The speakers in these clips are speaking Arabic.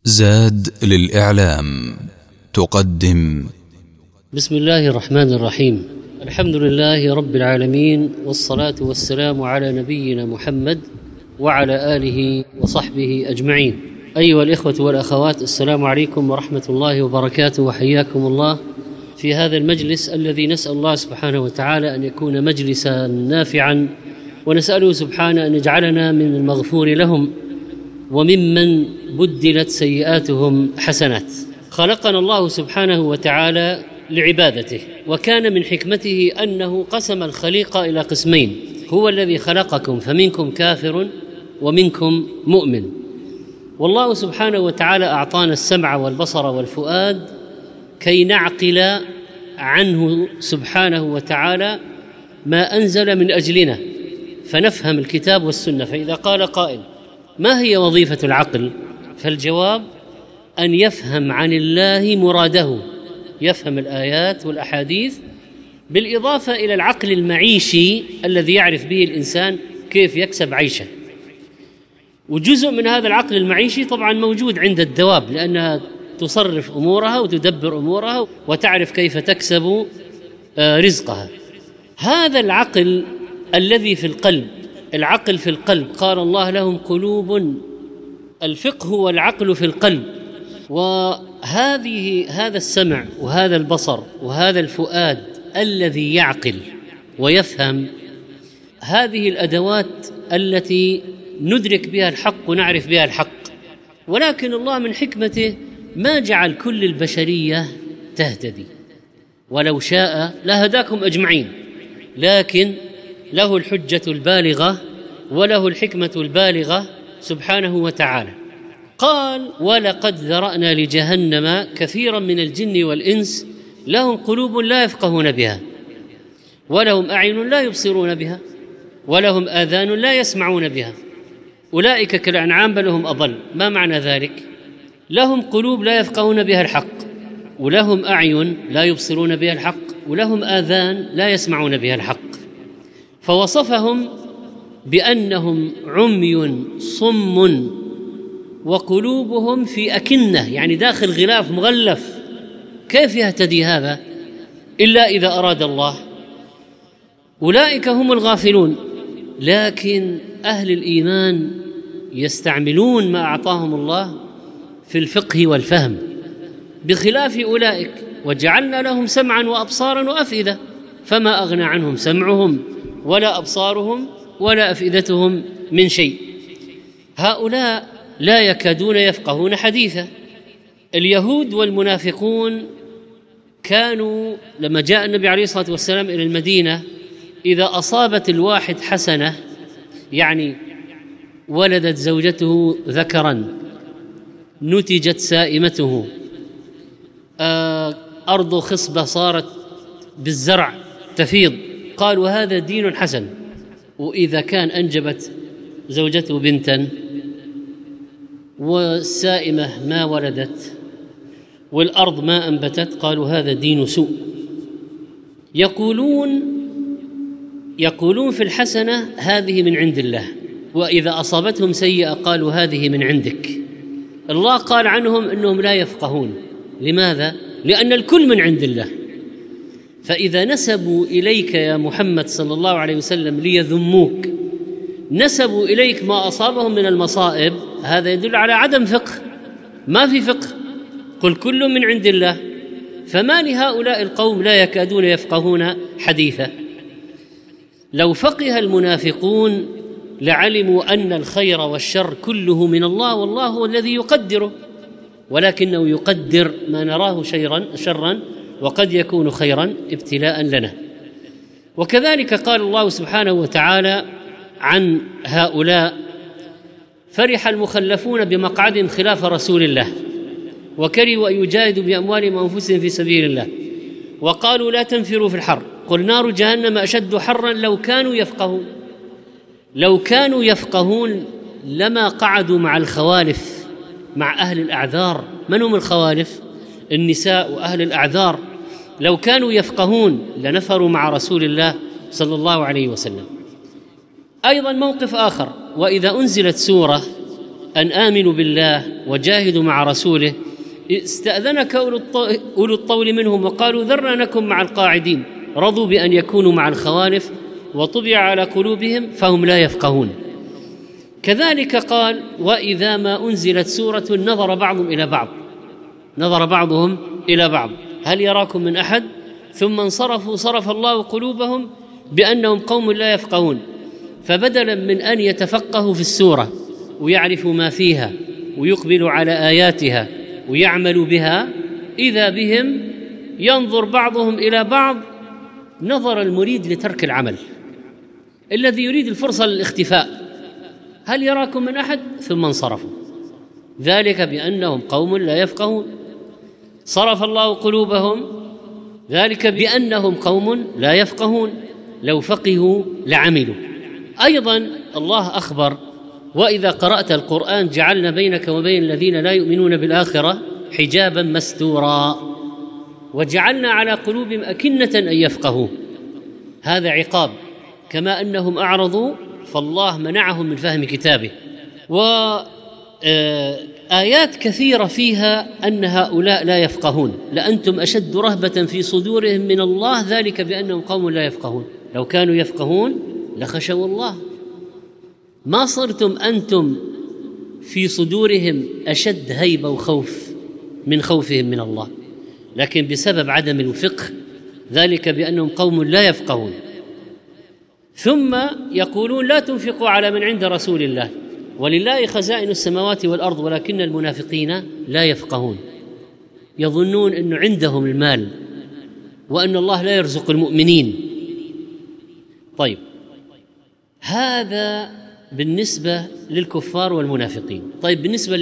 زاد للإعلام تقدم. بسم الله الرحمن الرحيم. الحمد لله رب العالمين، والصلاة والسلام على نبينا محمد وعلى آله وصحبه أجمعين. أيها الإخوة والأخوات، السلام عليكم ورحمة الله وبركاته، وحياكم الله في هذا المجلس الذي نسأل الله سبحانه وتعالى أن يكون مجلسا نافعا، ونسأله سبحانه أن يجعلنا من المغفور لهم وممن بدلت سيئاتهم حسنات. خلقنا الله سبحانه وتعالى لعبادته، وكان من حكمته أنه قسم الخليقة إلى قسمين: هو الذي خلقكم فمنكم كافر ومنكم مؤمن. والله سبحانه وتعالى أعطانا السمع والبصر والفؤاد كي نعقل عنه سبحانه وتعالى ما أنزل من أجلنا، فنفهم الكتاب والسنة. فإذا قال قائل: ما هي وظيفة العقل؟ فالجواب أن يفهم عن الله مراده، يفهم الآيات والأحاديث، بالإضافة إلى العقل المعيشي الذي يعرف به الإنسان كيف يكسب عيشه. وجزء من هذا العقل المعيشي طبعا موجود عند الدواب، لأنها تصرف أمورها وتدبر أمورها وتعرف كيف تكسب رزقها. هذا العقل الذي في القلب، العقل في القلب، قال الله: لهم قلوب، الفقه والعقل في القلب. هذا السمع وهذا البصر وهذا الفؤاد الذي يعقل ويفهم، هذه الأدوات التي ندرك بها الحق ونعرف بها الحق. ولكن الله من حكمته ما جعل كل البشرية تهتدي، ولو شاء لهداكم أجمعين، لكن له الحجة البالغة وله الحكمة البالغة سبحانه وتعالى. قال: ولقد ذرأنا لجهنم كثيرا من الجن والإنس لهم قلوب لا يفقهون بها، ولهم أعين لا يبصرون بها، ولهم آذان لا يسمعون بها، أولئك كالأنعام بل هم أضل. ما معنى ذلك؟ لهم قلوب لا يفقهون بها الحق، ولهم أعين لا يبصرون بها الحق، ولهم آذان لا يسمعون بها الحق. فوصفهم بأنهم عمي صم وقلوبهم في أكنة، يعني داخل غلاف مغلف. كيف يهتدي هذا إلا إذا أراد الله؟ أولئك هم الغافلون. لكن أهل الإيمان يستعملون ما أعطاهم الله في الفقه والفهم، بخلاف أولئك: وجعلنا لهم سمعا وأبصارا وأفئدة فما أغنى عنهم سمعهم ولا أبصارهم ولا أفئدتهم من شيء. هؤلاء لا يكادون يفقهون حديثا. اليهود والمنافقون كانوا لما جاء النبي عليه الصلاة والسلام إلى المدينة، إذا أصابت الواحد حسنة، يعني ولدت زوجته ذكرا، نتجت سائمته، أرض خصبة صارت بالزرع تفيض، قالوا هذا دين حسن. وإذا كان أنجبت زوجته بنتا والسائمة ما ولدت والأرض ما أنبتت، قالوا هذا دين سوء. يقولون في الحسنة هذه من عند الله، وإذا أصابتهم سيئة قالوا هذه من عندك. الله قال عنهم أنهم لا يفقهون. لماذا؟ لأن الكل من عند الله. فإذا نسبوا إليك يا محمد صلى الله عليه وسلم ليذموك، نسبوا إليك ما أصابهم من المصائب، هذا يدل على عدم فقه. ما في فقه. قل كل من عند الله. فما لهؤلاء القوم لا يكادون يفقهون حديثا؟ لو فقه المنافقون لعلموا أن الخير والشر كله من الله، والله هو الذي يقدره، ولكنه يقدر ما نراه شرا وقد يكون خيرا ابتلاء لنا. وكذلك قال الله سبحانه وتعالى عن هؤلاء: فرح المخلفون بمقعد خلاف رسول الله وكرهوا أن يجاهدوا بأموالهم وأنفسهم في سبيل الله وقالوا لا تنفروا في الحر قل نار جهنم أشد حرا لو كانوا يفقهون. لو كانوا يفقهون لما قعدوا مع الخوالف، مع أهل الأعذار. من هم الخوالف؟ النساء وأهل الأعذار. لو كانوا يفقهون لنفروا مع رسول الله صلى الله عليه وسلم. أيضا موقف آخر: وإذا أنزلت سورة أن آمنوا بالله وجاهدوا مع رسوله استأذنك أولو الطول منهم وقالوا ذرنا نكن مع القاعدين، رضوا بأن يكونوا مع الخوالف وطبع على قلوبهم فهم لا يفقهون. كذلك قال وإذا ما أنزلت سورة نظر بعضهم إلى بعض هل يراكم من أحد ثم انصرفوا صرف الله قلوبهم بأنهم قوم لا يفقهون. فبدلا من أن يتفقهوا في السورة ويعرفوا ما فيها ويقبلوا على آياتها ويعملوا بها، إذا بهم ينظر بعضهم إلى بعض نظر المريد لترك العمل، الذي يريد الفرصة للاختفاء. هل يراكم من أحد ثم انصرفوا، ذلك بأنهم قوم لا يفقهون. صرف الله قلوبهم، ذلك بأنهم قوم لا يفقهون، لو فقهوا لعملوا. أيضا الله أخبر وإذا قرأت القرآن جعلنا بينك وبين الذين لا يؤمنون بالآخرة حجابا مستورا وجعلنا على قلوبهم أكنة أن يفقهوا. هذا عقاب، كما أنهم أعرضوا فالله منعهم من فهم كتابه. وآيات كثيرة فيها أن هؤلاء لا يفقهون. لأنتم أشد رهبة في صدورهم من الله، ذلك بأنهم قوم لا يفقهون. لو كانوا يفقهون لخشوا الله. ما صرتم أنتم في صدورهم أشد هيبة وخوف من خوفهم من الله، لكن بسبب عدم الفقه، ذلك بأنهم قوم لا يفقهون. ثم يقولون لا تنفقوا على من عند رسول الله ولله خزائن السماوات والأرض ولكن المنافقين لا يفقهون. يظنون أنه عندهم المال وأن الله لا يرزق المؤمنين. طيب، هذا بالنسبة للكفار والمنافقين. طيب بالنسبة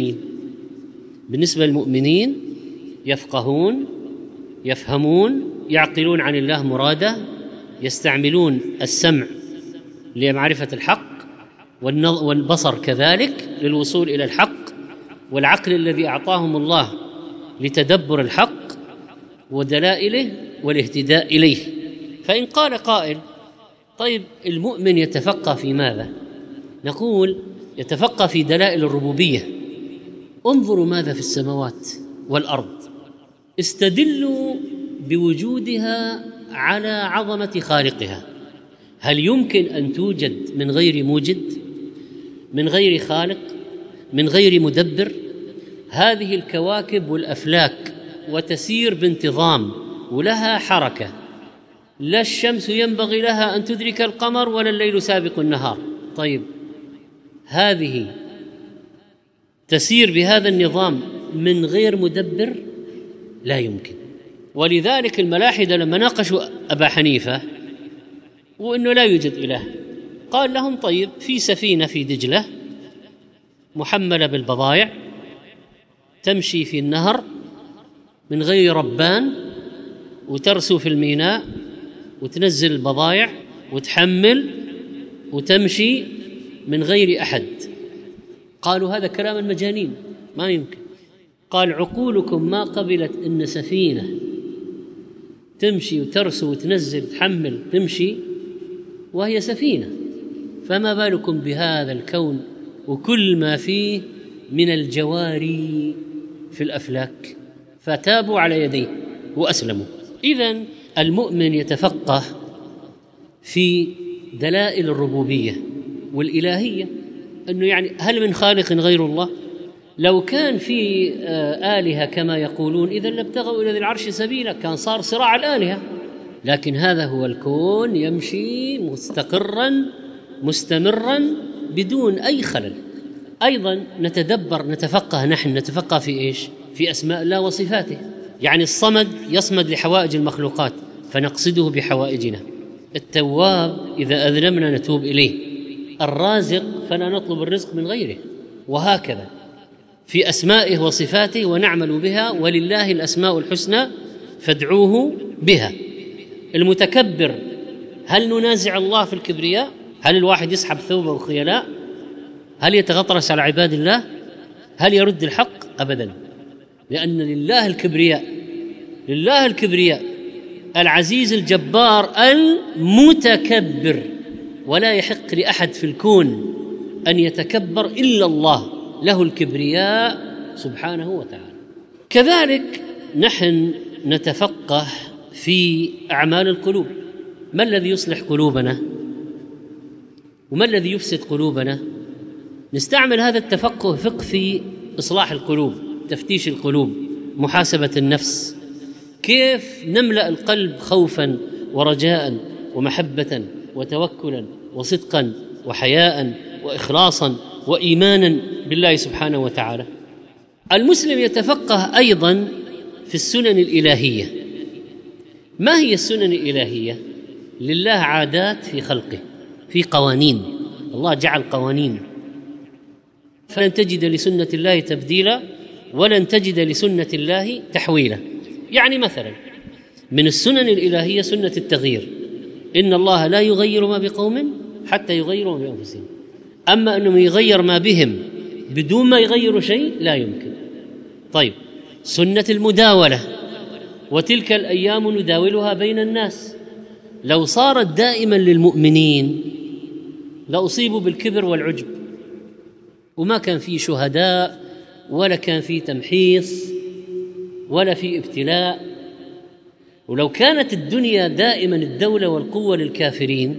للمؤمنين يفقهون، يفهمون، يعقلون عن الله مراده، يستعملون السمع لمعرفة الحق والبصر كذلك للوصول إلى الحق، والعقل الذي أعطاهم الله لتدبر الحق ودلائله والاهتداء إليه. فإن قال قائل طيب المؤمن يتفقه في ماذا؟ نقول يتفقه في دلائل الربوبية. انظروا ماذا في السماوات والأرض، استدلوا بوجودها على عظمة خالقها. هل يمكن أن توجد من غير موجد، من غير خالق، من غير مدبر؟ هذه الكواكب والأفلاك وتسير بانتظام ولها حركة، لا الشمس ينبغي لها أن تدرك القمر ولا الليل سابق النهار. طيب هذه تسير بهذا النظام من غير مدبر؟ لا يمكن. ولذلك الملاحدة لما ناقشوا أبا حنيفة وأنه لا يوجد إله، قال لهم طيب في سفينة في دجلة محملة بالبضائع تمشي في النهر من غير ربان وترسو في الميناء وتنزل البضائع وتحمل وتمشي من غير أحد. قالوا هذا كلام المجانين، ما يمكن. قال عقولكم ما قبلت أن سفينة تمشي وترسو وتنزل تحمل تمشي وهي سفينة، فما بالكم بهذا الكون وكل ما فيه من الجواري في الأفلاك؟ فتابوا على يديه وأسلموا. إذن المؤمن يتفقه في دلائل الربوبية والإلهية، أنه يعني هل من خالق غير الله؟ لو كان في آلهة كما يقولون إذن لابتغوا إلى ذي العرش سبيلا، كان صار صراع الآلهة. لكن هذا هو الكون يمشي مستقرا مستمرا بدون أي خلل. أيضا نتفقه نحن نتفقه في إيش؟ في أسماء الله وصفاته. يعني الصمد يصمد لحوائج المخلوقات فنقصده بحوائجنا، التواب إذا أذنبنا نتوب إليه، الرازق فلا نطلب الرزق من غيره، وهكذا في أسمائه وصفاته ونعمل بها، ولله الأسماء الحسنى فادعوه بها. المتكبر هل ننازع الله في الكبرياء؟ هل الواحد يسحب ثوبه خيلاء؟ هل يتغطرس على عباد الله؟ هل يرد الحق؟ أبدا، لأن لله الكبرياء، لله الكبرياء العزيز الجبار المتكبر، ولا يحق لأحد في الكون أن يتكبر إلا الله له الكبرياء سبحانه وتعالى. كذلك نحن نتفقه في أعمال القلوب. ما الذي يصلح قلوبنا وما الذي يفسد قلوبنا؟ نستعمل هذا التفقه فقه في إصلاح القلوب، تفتيش القلوب، محاسبة النفس، كيف نملأ القلب خوفا ورجاء ومحبة وتوكلا وصدقا وحياء وإخلاصا وإيمانا بالله سبحانه وتعالى. المسلم يتفقه أيضا في السنن الإلهية. ما هي السنن الإلهية؟ لله عادات في خلقه، في قوانين، الله جعل قوانين، فلن تجد لسنة الله تبديلا ولن تجد لسنة الله تحويلا. يعني مثلا من السنن الإلهية سنة التغيير، إن الله لا يغير ما بقوم حتى يغيروا ما بأنفسهم. أما أنهم يغير ما بهم بدون ما يغيروا شيء لا يمكن. طيب، سنة المداولة، وتلك الأيام نداولها بين الناس. لو صارت دائما للمؤمنين لأصيبوا بالكبر والعجب، وما كان في شهداء ولا كان في تمحيص ولا في ابتلاء. ولو كانت الدنيا دائما الدولة والقوة للكافرين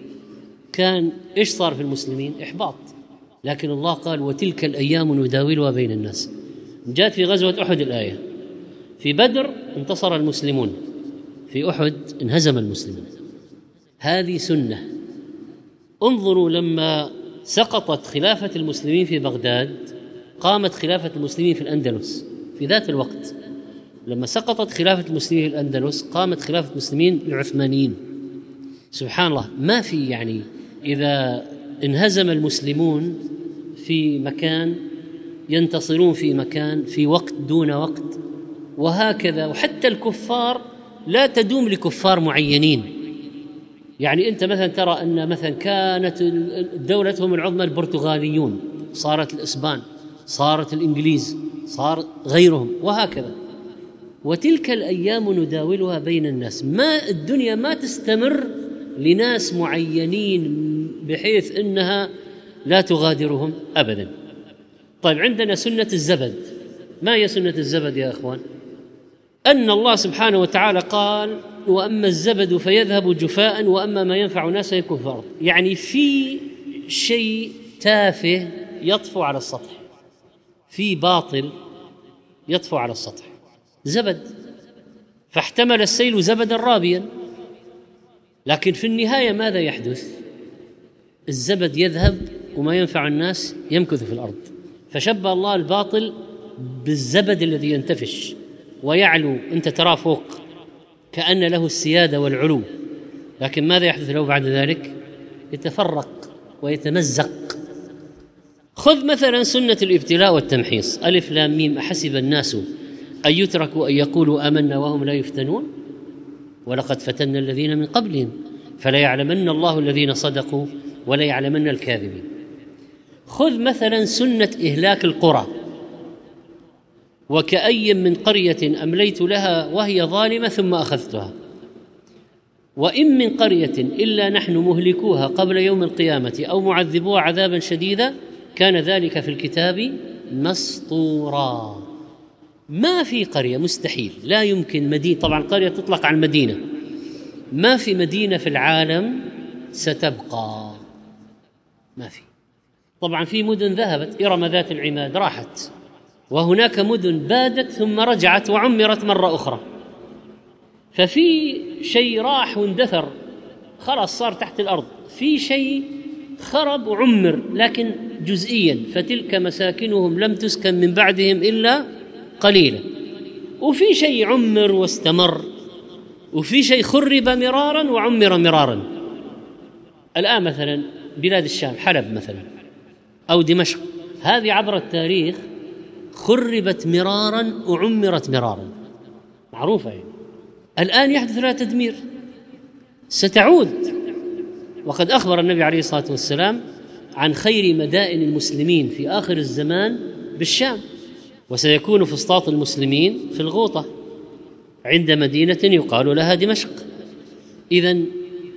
كان إيش صار في المسلمين؟ إحباط. لكن الله قال وتلك الأيام نداولها بين الناس. جاءت في غزوة أحد الآية، في بدر انتصر المسلمون، في أحد انهزم المسلمون. هذه سنة. انظروا لما سقطت خلافة المسلمين في بغداد قامت خلافة المسلمين في الأندلس في ذات الوقت. لما سقطت خلافة المسلمين في الأندلس قامت خلافة المسلمين العثمانيين. سبحان الله، ما في يعني إذا انهزم المسلمون في مكان ينتصرون في مكان في وقت دون وقت، وهكذا. وحتى الكفار لا تدوم لكفار معينين. يعني أنت مثلا ترى أن مثلا كانت دولتهم العظمى البرتغاليون، صارت الإسبان، صارت الإنجليز، صار غيرهم، وهكذا. وتلك الأيام نداولها بين الناس. ما الدنيا ما تستمر لناس معينين بحيث أنها لا تغادرهم أبدا. طيب، عندنا سنة الزبد. ما هي سنة الزبد يا أخوان؟ أن الله سبحانه وتعالى قال وأما الزبد فيذهب جفاء وأما ما ينفع الناس يكون في الأرض. يعني في شيء تافه يطفو على السطح، في باطل يطفو على السطح، زبد. فاحتمل السيل زبدا رابيا، لكن في النهاية ماذا يحدث؟ الزبد يذهب وما ينفع الناس يمكث في الأرض. فشبه الله الباطل بالزبد الذي ينتفش ويعلو، أنت تراه فوق كأن له السيادة والعلو، لكن ماذا يحدث له بعد ذلك؟ يتفرق ويتمزق. خذ مثلا سنة الابتلاء والتمحيص، ألف لام ميم أحسب الناس أن يتركوا أن يقولوا آمنا وهم لا يفتنون ولقد فتنا الذين من قبلهم فلا يعلمن الله الذين صدقوا ولا يعلمن الكاذبين. خذ مثلا سنة إهلاك القرى، وكأي من قرية أمليت لها وهي ظالمة ثم أخذتها وإن من قرية إلا نحن مهلكوها قبل يوم القيامة أو معذبوها عذابا شديدا كان ذلك في الكتاب مسطورا. ما في قرية، مستحيل، لا يمكن مدينة، طبعا قرية تطلق على المدينة، ما في مدينة في العالم ستبقى، ما في. طبعا في مدن ذهبت، إرم ذات العماد راحت، وهناك مدن بادت ثم رجعت وعمرت مرة أخرى. ففي شيء راح واندثر خلاص صار تحت الأرض، في شيء خرب وعمر لكن جزئيا، فتلك مساكنهم لم تسكن من بعدهم إلا قليلا. وفي شيء عمر واستمر، وفي شيء خرب مرارا وعمر مرارا. الآن مثلا بلاد الشام، حلب مثلا أو دمشق، هذه عبر التاريخ خربت مرارا وعمرت مرارا، معروفة يعني. الآن يحدث لها تدمير، ستعود. وقد أخبر النبي عليه الصلاة والسلام عن خير مدائن المسلمين في آخر الزمان بالشام، وسيكون فسطاط المسلمين في الغوطة عند مدينة يقال لها دمشق. إذن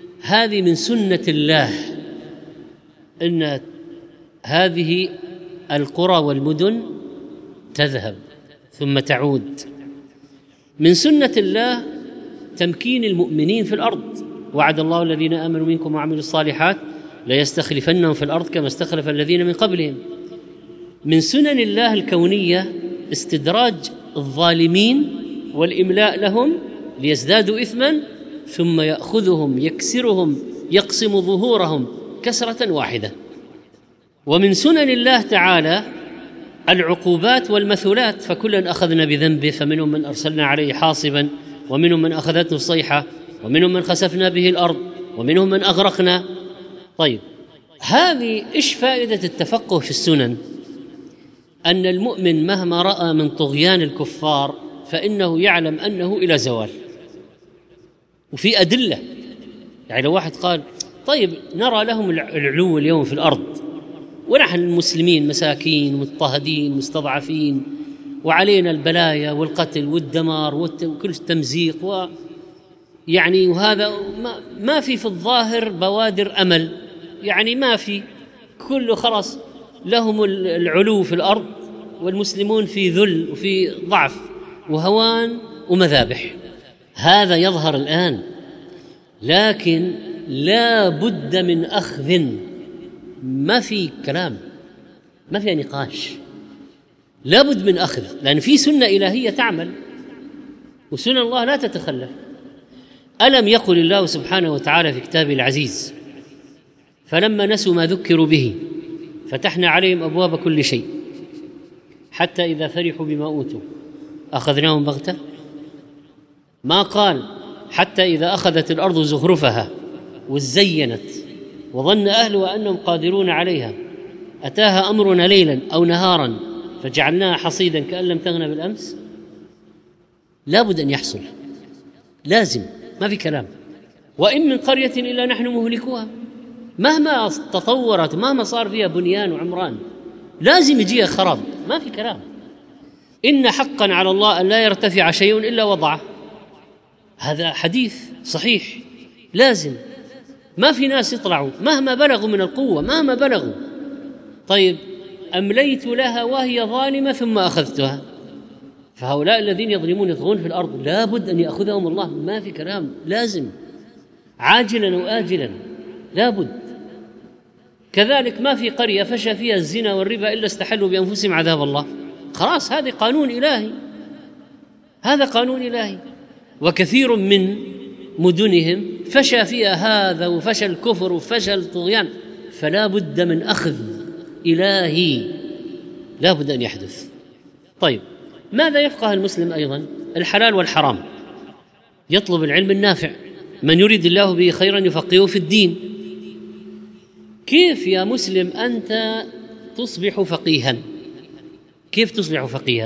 هذه من سنة الله، أن هذه القرى والمدن تذهب ثم تعود. من سنة الله تمكين المؤمنين في الأرض، وعد الله الذين آمنوا منكم وعملوا الصالحات ليستخلفنهم في الأرض كما استخلف الذين من قبلهم. من سنن الله الكونية استدراج الظالمين والإملاء لهم ليزدادوا إثما، ثم يأخذهم يكسرهم يقسم ظهورهم كسرة واحدة. ومن سنن الله تعالى العقوبات والمثلات، فكلا أخذنا بذنبه، فمنهم من أرسلنا عليه حاصبا، ومنهم من أخذته الصيحة، ومنهم من خسفنا به الأرض، ومنهم من أغرقنا. طيب، هذه إيش فائدة التفقه في السنن؟ أن المؤمن مهما رأى من طغيان الكفار فإنه يعلم أنه إلى زوال، وفي أدلة. يعني لو واحد قال طيب نرى لهم العلو اليوم في الأرض، ونحن المسلمين مساكين مضطهدين مستضعفين، وعلينا البلايا والقتل والدمار وكل التمزيق، يعني وهذا ما في الظاهر بوادر أمل، يعني ما في، كله خلاص لهم العلو في الأرض والمسلمون في ذل وفي ضعف وهوان ومذابح. هذا يظهر الآن، لكن لا بد من أخذ، ما في كلام، ما في نقاش، لا بد من أخذ، لأن في سنة إلهية تعمل وسنن الله لا تتخلف. ألم يقل الله سبحانه وتعالى في كتابه العزيز: فلما نسوا ما ذكروا به فتحنا عليهم أبواب كل شيء حتى إذا فرحوا بما أوتوا أخذناهم بغتة. ما قال حتى إذا أخذت الأرض زخرفها وزينت وظن أهلها أنهم قادرون عليها أتاها أمرنا ليلا أو نهارا فجعلناها حصيدا كأن لم تغن بالأمس. لا بد أن يحصل، لازم، ما في كلام. وإن من قرية إلا نحن مهلكوها، مهما تطورت مهما صار فيها بنيان وعمران لازم يجيها خراب، ما في كلام. إن حقا على الله أن لا يرتفع شيء إلا وضعه، هذا حديث صحيح، لازم. ما في ناس يطلعوا مهما بلغوا من القوة، مهما بلغوا. طيب، أمليت لها وهي ظالمة ثم أخذتها، فهؤلاء الذين يظلمون يطغون في الأرض لا بد أن يأخذهم الله، ما في كلام، لازم، عاجلا وآجلا، لا بد. كذلك ما في قرية فشى فيها الزنا والربا إلا استحلوا بأنفسهم عذاب الله، خلاص، هذا قانون إلهي، هذا قانون إلهي. وكثير من مدنهم فشى فيها هذا، وفشى الكفر وفشى الطغيان، فلا بد من أخذ إلهي، لا بد أن يحدث. طيب، ماذا يفقه المسلم أيضا؟ الحلال والحرام، يطلب العلم النافع، من يريد الله به خيرا يفقهه في الدين. كيف يا مسلم أنت تصبح فقيها؟ كيف تصبح فقيها؟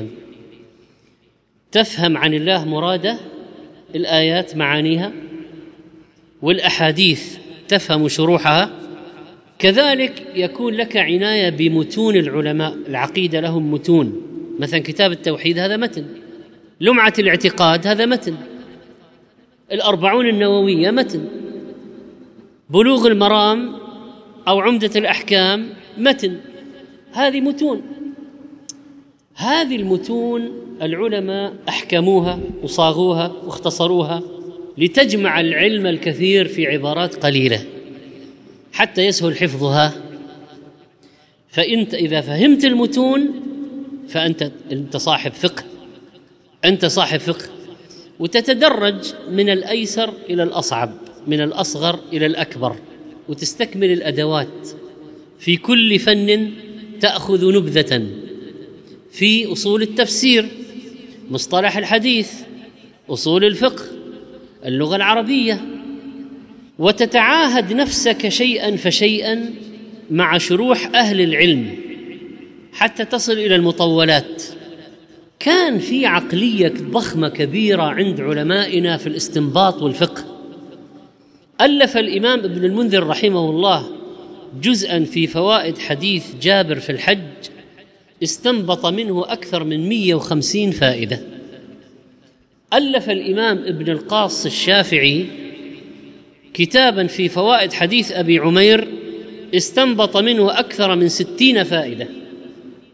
تفهم عن الله مراده، الآيات معانيها، والأحاديث تفهم شروحها. كذلك يكون لك عناية بمتون العلماء، العقيدة لهم متون، مثلا كتاب التوحيد هذا متن، لمعة الاعتقاد هذا متن، الأربعون النووية متن، بلوغ المرام أو عمدة الأحكام متن، هذه متون. هذه المتون العلماء أحكموها وصاغوها واختصروها لتجمع العلم الكثير في عبارات قليلة حتى يسهل حفظها. فأنت إذا فهمت المتون فأنت صاحب فقه، أنت صاحب فقه، وتتدرج من الأيسر إلى الأصعب، من الأصغر إلى الأكبر، وتستكمل الأدوات. في كل فن تأخذ نبذة، في أصول التفسير، مصطلح الحديث، أصول الفقه، اللغة العربية، وتتعاهد نفسك شيئا فشيئا مع شروح أهل العلم حتى تصل إلى المطولات. كان في عقلية ضخمة كبيرة عند علمائنا في الاستنباط والفقه. ألف الإمام ابن المنذر رحمه الله جزءا في فوائد حديث جابر في الحج، استنبط منه أكثر من 150 فائدة. ألف الإمام ابن القاص الشافعي كتابا في فوائد حديث أبي عمير، استنبط منه أكثر من 60 فائدة.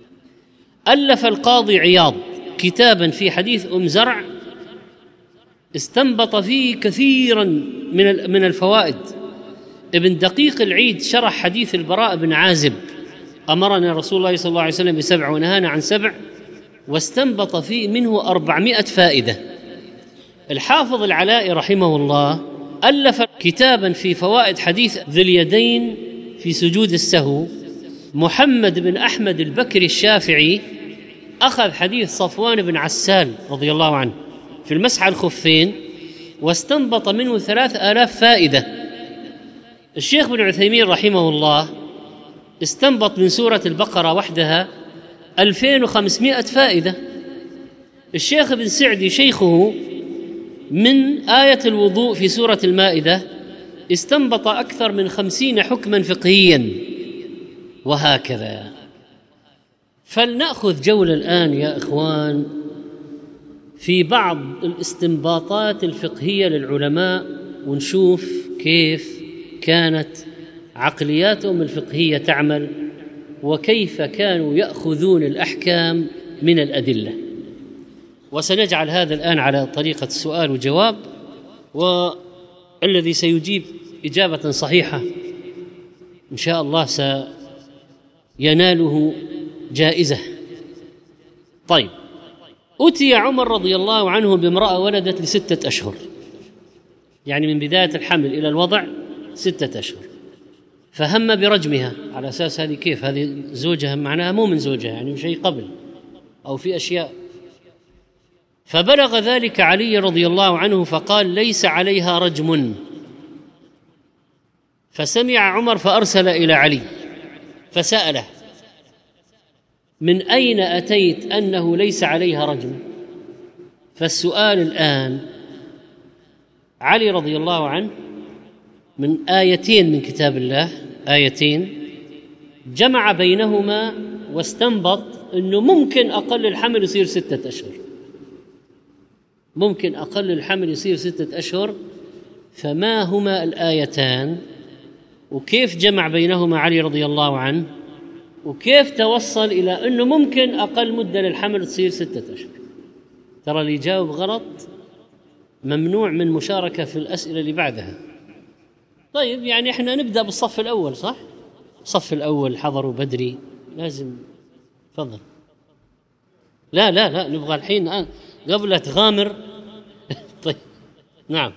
ألف القاضي عياض كتابا في حديث زرع استنبط فيه كثيرا من الفوائد. ابن دقيق العيد شرح حديث البراء بن عازب أمرنا رسول الله صلى الله عليه وسلم ب7 ونهانا عن 7، واستنبط فيه منه 400 فائدة. الحافظ العلائي رحمه الله ألف كتابا في فوائد حديث ذي اليدين في سجود السهو. محمد بن أحمد البكري الشافعي أخذ حديث صفوان بن عسال رضي الله عنه في المسح على الخفين واستنبط منه 3000 فائدة. الشيخ بن عثيمين رحمه الله استنبط من سورة البقرة وحدها 2500 فائدة. الشيخ ابن سعدي شيخه من آية الوضوء في سورة المائدة استنبط أكثر من 50 حكما فقهيا، وهكذا. فلنأخذ جولة الآن يا إخوان في بعض الاستنباطات الفقهية للعلماء، ونشوف كيف كانت عقلياتهم الفقهية تعمل، وكيف كانوا يأخذون الأحكام من الأدلة. وسنجعل هذا الآن على طريقة السؤال وجواب، والذي سيجيب إجابة صحيحة إن شاء الله سيناله جائزة. طيب، أتي عمر رضي الله عنه بامرأة ولدت ل6 أشهر، يعني من بداية الحمل إلى الوضع 6 أشهر، فهم برجمها على أساس هذه كيف هذه زوجها، معناها مو من زوجها، يعني شيء قبل أو في أشياء. فبلغ ذلك علي رضي الله عنه فقال ليس عليها رجم. فسمع عمر فأرسل إلى علي فسأله من أين أتيت أنه ليس عليها رجم؟ فالسؤال الآن علي رضي الله عنه من آيتين من كتاب الله، آيتين جمع بينهما واستنبط أنه ممكن أقل الحمل يصير 6 أشهر، ممكن أقل الحمل يصير 6 أشهر. فما هما الآيتان، وكيف جمع بينهما علي رضي الله عنه، وكيف توصل إلى أنه ممكن أقل مدة للحمل تصير 6 أشهر؟ ترى اللي يجاوب غلط ممنوع من مشاركة في الأسئلة اللي بعدها. طيب، يعني إحنا نبدأ بالصف الأول، صح؟ الصف الأول حضروا بدري، لازم. تفضل. لا نبغى الحين قبل تغامر. طيب، نعم.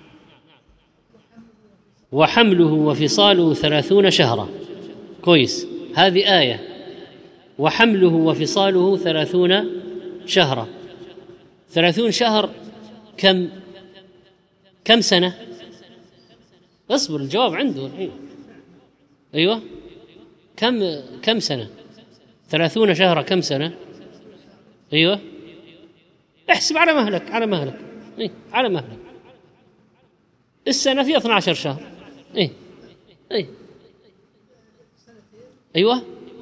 وحمله وفصاله 30 شهرا. كويس، هذه آية. وحمله وفصاله 30 شهرا. 30 شهر كم سنة؟ اصبر، الجواب عنده الحين. أيوة، كم سنة؟ 30 شهرا كم سنة؟ أيوة، احسب على مهلك، على مهلك. على مهلك. السنة فيها 12 شهر. أيوة،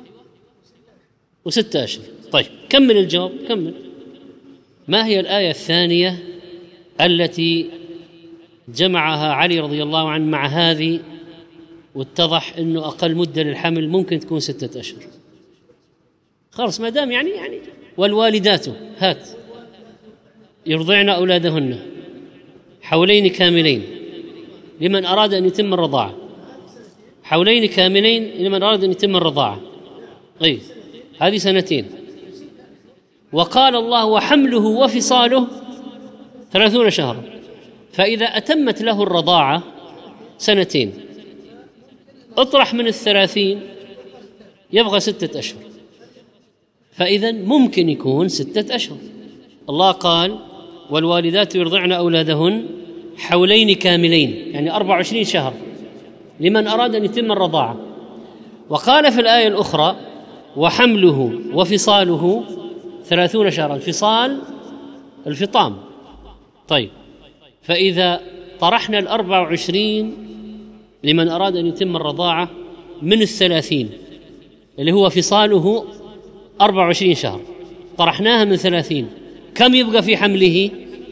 و6 أشهر. طيب، كمل الجواب، كمل. ما هي الآية الثانية التي جمعها علي رضي الله عنه مع هذه واتضح أنه أقل مدة للحمل ممكن تكون 6 أشهر؟ خلاص، ما دام يعني والوالدات هات يرضعن أولادهن حولين كاملين لمن أراد أن يتم الرضاعة. حولين كاملين لمن أراد أن يتم الرضاعة. طيب، هذه 2 سنين. وقال الله وحمله وفصاله 30 شهرا، فإذا أتمت له الرضاعة 2 سنين، اطرح من 30 يبغى 6 أشهر، فإذا ممكن يكون 6 أشهر. الله قال والوالدات يرضعن أولادهن حولين كاملين، يعني 24 شهر لمن أراد أن يتم الرضاعة. وقال في الآية الأخرى وحمله وفصاله 30 شهرا. الفصال الفطام. طيب، فإذا طرحنا 24 لمن أراد أن يتم الرضاعة من 30 اللي هو فصاله 24 شهر، طرحناها من 30، كم يبقى في حمله؟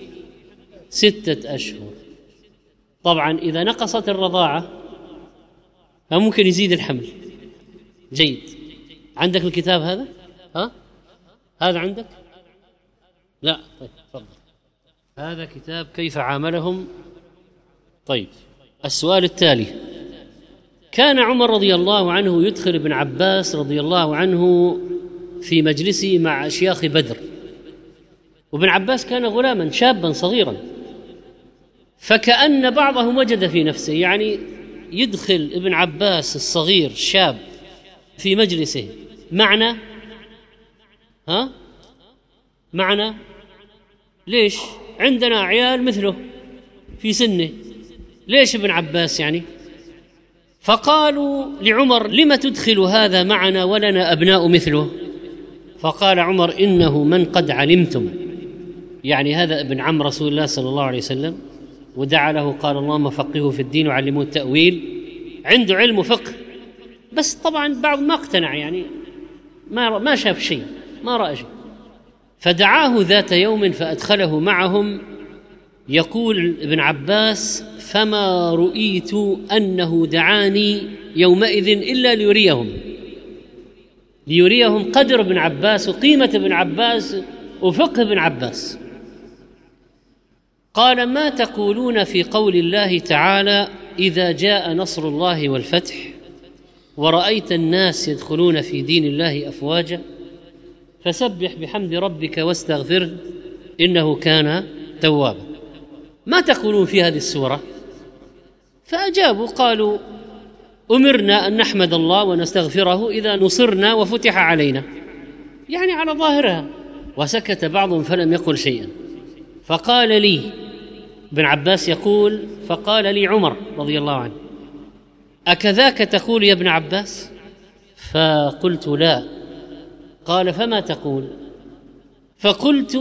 6 أشهر. طبعا إذا نقصت الرضاعة فممكن يزيد الحمل. جيد، عندك الكتاب هذا؟ هذا عندك؟ لا. طيب تفضل. هذا كتاب كيف عاملهم. طيب السؤال التالي: كان عمر رضي الله عنه يدخل ابن عباس رضي الله عنه في مجلسه مع أشياخ بدر، وابن عباس كان غلاما شابا صغيرا، فكأن بعضهم وجد في نفسه، يعني يدخل ابن عباس الصغير شاب في مجلسه معنا ليش؟ عندنا عيال مثله في سنه، ليش ابن عباس يعني؟ فقالوا لعمر: لم تدخل هذا معنا ولنا أبناء مثله؟ فقال عمر: إنه من قد علمتم، يعني هذا ابن عم رسول الله صلى الله عليه وسلم، ودعا له قال: اللهم فقهه في الدين وعلموه التأويل، عنده علم وفقه، بس طبعا بعض ما اقتنع، يعني ما شاف شيء، ما رأى شيء، فدعاه ذات يوم فأدخله معهم. يقول ابن عباس: فما رؤيت أنه دعاني يومئذ إلا ليريهم قدر ابن عباس وقيمة ابن عباس وفقه ابن عباس. قال: ما تقولون في قول الله تعالى: إذا جاء نصر الله والفتح ورأيت الناس يدخلون في دين الله أفواجا فسبح بحمد ربك واستغفره إنه كان توابا. ما تقولون في هذه السورة؟ فأجابوا قالوا: أمرنا أن نحمد الله ونستغفره إذا نصرنا وفتح علينا، يعني على ظاهرها. وسكت بعضهم فلم يقل شيئا. فقال لي ابن عباس يقول: فقال لي عمر رضي الله عنه: أكذاك تقول يا ابن عباس؟ فقلت: لا. قال: فما تقول؟ فقلت: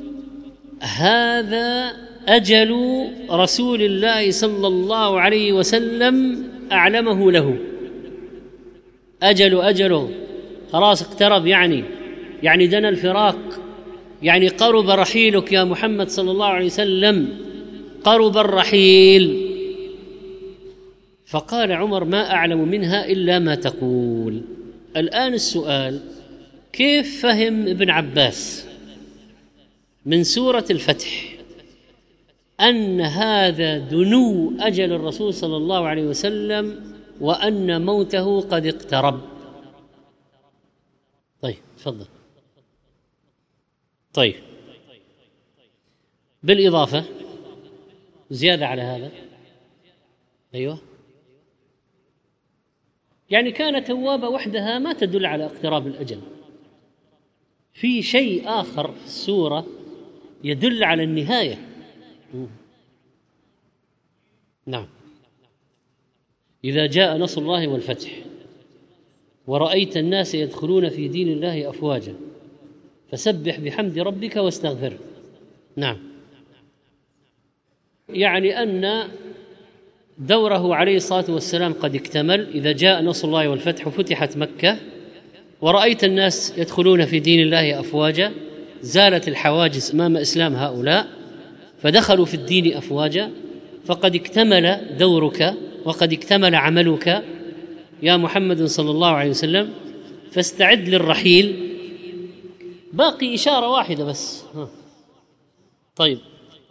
هذا أجل رسول الله صلى الله عليه وسلم أعلمه له. أجله خلاص اقترب، يعني دنا الفراق، يعني قرب رحيلك يا محمد صلى الله عليه وسلم، قرب الرحيل. فقال عمر: ما أعلم منها إلا ما تقول. الآن السؤال: كيف فهم ابن عباس من سورة الفتح أن هذا دنو أجل الرسول صلى الله عليه وسلم وأن موته قد اقترب؟ طيب تفضل. طيب بالإضافة زيادة على هذا، أيوة، يعني كان توابة وحدها ما تدل على اقتراب الأجل، في شيء آخر في السورة يدل على النهاية. نعم: إذا جاء نصر الله والفتح ورأيت الناس يدخلون في دين الله أفواجا فسبح بحمد ربك واستغفره. نعم، يعني أن دوره عليه الصلاة والسلام قد اكتمل. إذا جاء نصر الله والفتح وفتحت مكة ورأيت الناس يدخلون في دين الله أفواجا، زالت الحواجز أمام إسلام هؤلاء فدخلوا في الدين أفواجا، فقد اكتمل دورك وقد اكتمل عملك يا محمد صلى الله عليه وسلم، فاستعد للرحيل. باقي إشارة واحدة بس. طيب،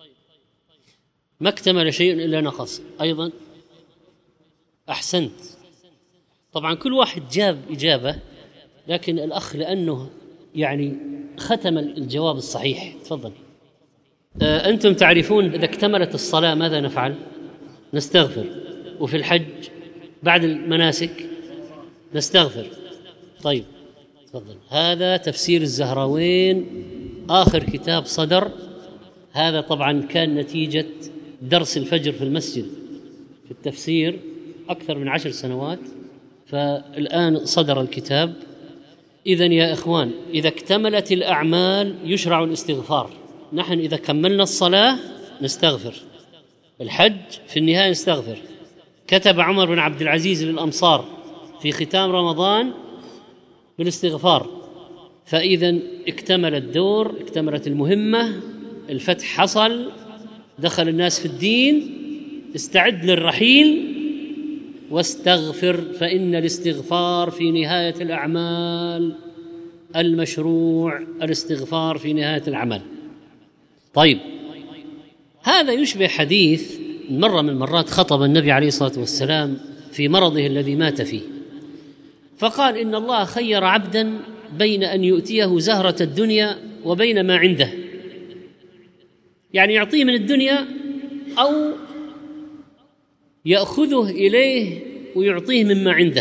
ما اكتمل شيء إلا نقص أيضا. أحسنت. طبعا كل واحد جاب إجابة، لكن الأخ لأنه يعني ختم الجواب الصحيح. تفضل. أنتم تعرفون إذا اكتملت الصلاة ماذا نفعل؟ نستغفر. وفي الحج بعد المناسك نستغفر. طيب تفضل. هذا تفسير الزهراوين، آخر كتاب صدر. هذا طبعا كان نتيجة درس الفجر في المسجد في التفسير أكثر من 10 سنوات، فالآن صدر الكتاب. إذن يا إخوان، إذا اكتملت الأعمال يشرع الاستغفار. نحن إذا كملنا الصلاة نستغفر، الحج في النهاية نستغفر. كتب عمر بن عبد العزيز للأمصار في ختام رمضان بالاستغفار. فإذا اكتمل الدور، اكتملت المهمة، الفتح حصل، دخل الناس في الدين، استعد للرحيل واستغفر، فإن الاستغفار في نهاية الأعمال المشروع الاستغفار في نهاية العمل. طيب، هذا يشبه حديث مرة من المرات خطب النبي عليه الصلاة والسلام في مرضه الذي مات فيه، فقال إن الله خير عبدا بين أن يؤتيه زهرة الدنيا وبين ما عنده، يعني يعطيه من الدنيا أو يأخذه إليه ويعطيه مما عنده.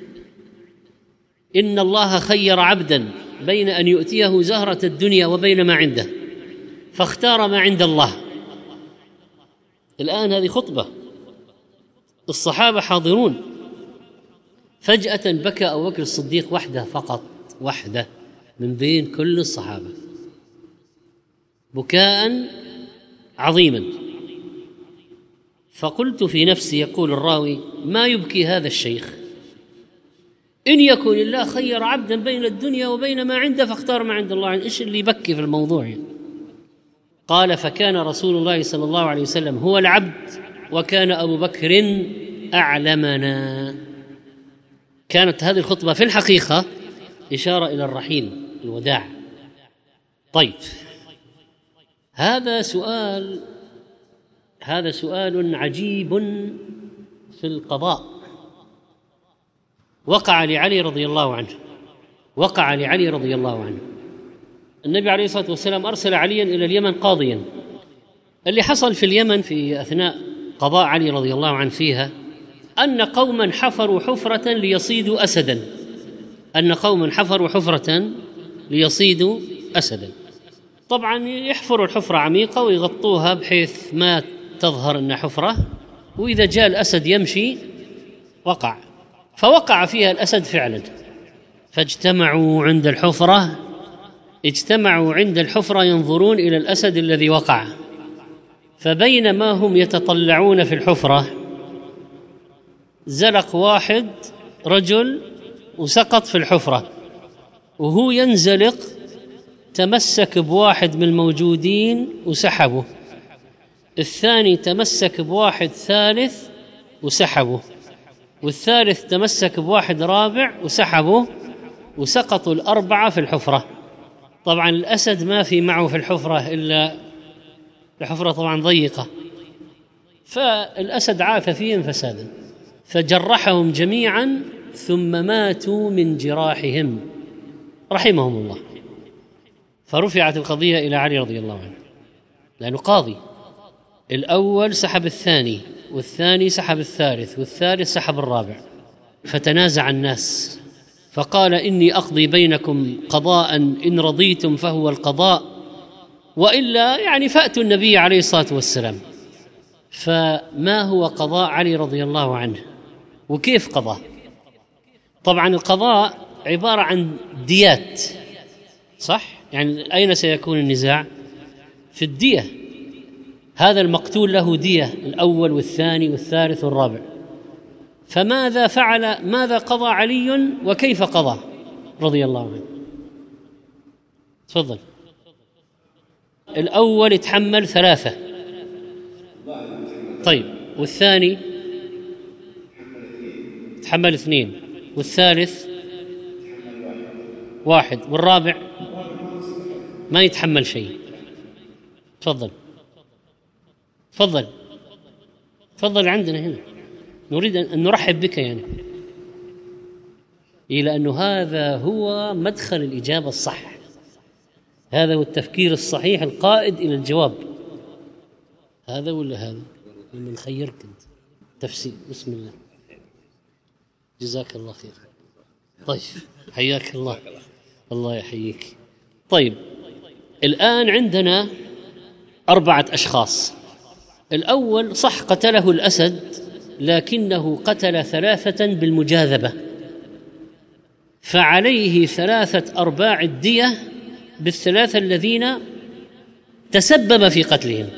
إن الله خير عبدا بين أن يؤتيه زهرة الدنيا وبين ما عنده فاختار ما عند الله. الآن هذه خطبة، الصحابة حاضرون، فجأة بكى أبو بكر الصديق وحده فقط، وحده من بين كل الصحابة، بكاء عظيما. فقلت في نفسي، يقول الراوي، ما يبكي هذا الشيخ؟ إن يكن الله خير عبدا بين الدنيا وبين ما عنده فاختار ما عند الله، إيش اللي يبكي في الموضوع يعني؟ قال: فكان رسول الله صلى الله عليه وسلم هو العبد وكان أبو بكر أعلمنا. كانت هذه الخطبة في الحقيقة إشارة إلى الرحيل، الوداع. طيب، هذا سؤال عجيب في القضاء، وقع لعلي رضي الله عنه. النبي عليه الصلاة والسلام أرسل عليا إلى اليمن قاضيا. اللي حصل في اليمن في أثناء قضاء علي رضي الله عنه فيها أن قوما حفروا حفرة ليصيدوا أسدا. طبعا يحفروا الحفرة عميقة ويغطوها بحيث ما تظهر أنها حفرة، وإذا جاء الأسد يمشي فوقع فيها الأسد فعلا. فاجتمعوا عند الحفرة ينظرون إلى الأسد الذي وقع. فبينما هم يتطلعون في الحفرة زلق واحد رجل وسقط في الحفرة، وهو ينزلق تمسك بواحد من الموجودين وسحبه، الثاني تمسك بواحد ثالث وسحبه، والثالث تمسك بواحد رابع وسحبه، وسقطوا الأربعة في الحفرة. طبعا الأسد ما في معه في الحفرة إلا الحفرة طبعا ضيقة، فالأسد عاث فيهم فسادا، فجرحهم جميعا ثم ماتوا من جراحهم رحمهم الله. فرفعت القضية إلى علي رضي الله عنه، لأنه قاضي. الأول سحب الثاني، والثاني سحب الثالث، والثالث سحب الرابع، فتنازع الناس، فقال: إني أقضي بينكم قضاء إن رضيتم فهو القضاء، وإلا يعني فأتوا النبي عليه الصلاة والسلام. فما هو قضاء علي رضي الله عنه وكيف قضى؟ طبعا القضاء عبارة عن ديات، صح؟ يعني أين سيكون النزاع؟ في الدية. هذا المقتول له دية، الأول والثاني والثالث والرابع. فماذا فعل؟ ماذا قضى علي وكيف قضى رضي الله عنه؟ تفضل. الأول يتحمل 3، طيب، والثاني يتحمل 2، والثالث 1، والرابع ما يتحمل شيء. تفضل عندنا هنا، نريد أن نرحب بك يعني، لأنه هذا هو مدخل الإجابة الصح، هذا هو التفكير الصحيح القائد إلى الجواب. هذا ولا هذا؟ من خيرك أنت تفسير. بسم الله، جزاك الله خير. طيب، حياك الله، الله يحييك. طيب، الآن عندنا 4 أشخاص. الأول صح قتله الأسد، لكنه قتل 3 بالمجاذبة، فعليه 3/4 الدية بال3 الذين تسبب في قتلهم،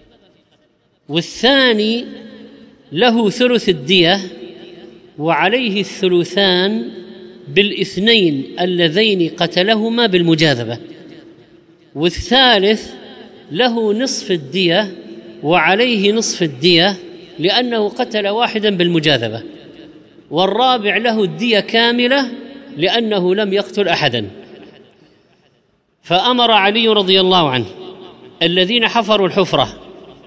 والثاني له 1/3 الدية وعليه 2/3 بال2 اللذين قتلهما بالمجاذبة، والثالث له نصف الدية وعليه نصف الدية لأنه قتل واحدا بالمجاذبة، والرابع له الدية كاملة لأنه لم يقتل أحدا. فأمر علي رضي الله عنه الذين حفروا الحفرة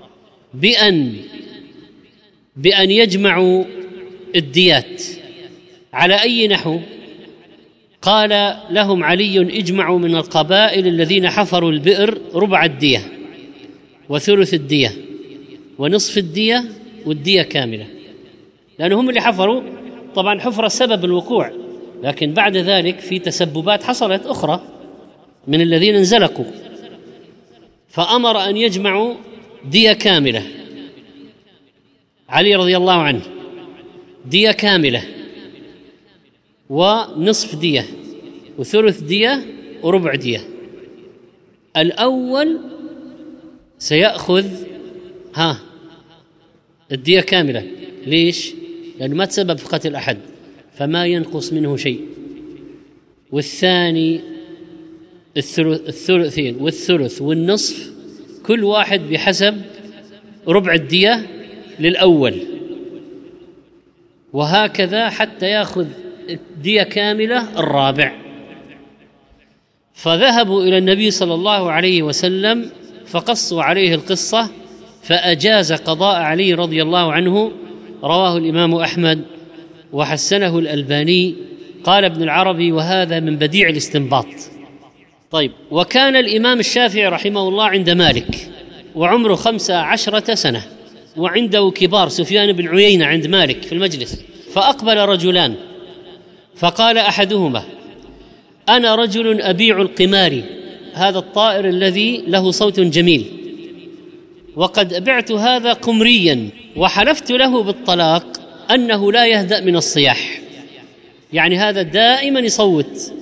بأن يجمعوا الديات. على أي نحو؟ قال لهم علي: اجمعوا من القبائل الذين حفروا البئر ربع الدية وثلث الدية ونصف الدية والدية كاملة، لأنهم اللي حفروا. طبعا حفرة سبب الوقوع، لكن بعد ذلك في تسببات حصلت أخرى من الذين انزلقوا. فأمر أن يجمعوا دية كاملة، علي رضي الله عنه، دية كاملة ونصف دية وثلث دية وربع دية. الأول سيأخذ الدية كاملة. ليش؟ لأنه ما تسبب في قتل أحد فما ينقص منه شيء. والثاني الثلثين والثلث والنصف، كل واحد بحسب ربع الدية للأول، وهكذا حتى يأخذ دية كاملة الرابع. فذهبوا إلى النبي صلى الله عليه وسلم فقصوا عليه القصة، فأجاز قضاء علي رضي الله عنه. رواه الإمام أحمد وحسنه الألباني. قال ابن العربي: وهذا من بديع الاستنباط. طيب، وكان الإمام الشافعي رحمه الله عند مالك وعمره 15 سنة، وعنده كبار سفيان بن عيينة عند مالك في المجلس. فأقبل رجلان فقال أحدهما: أنا رجل أبيع القمار، هذا الطائر الذي له صوت جميل، وقد بعت هذا قمريا وحلفت له بالطلاق أنه لا يهدأ من الصياح، يعني هذا دائما يصوت.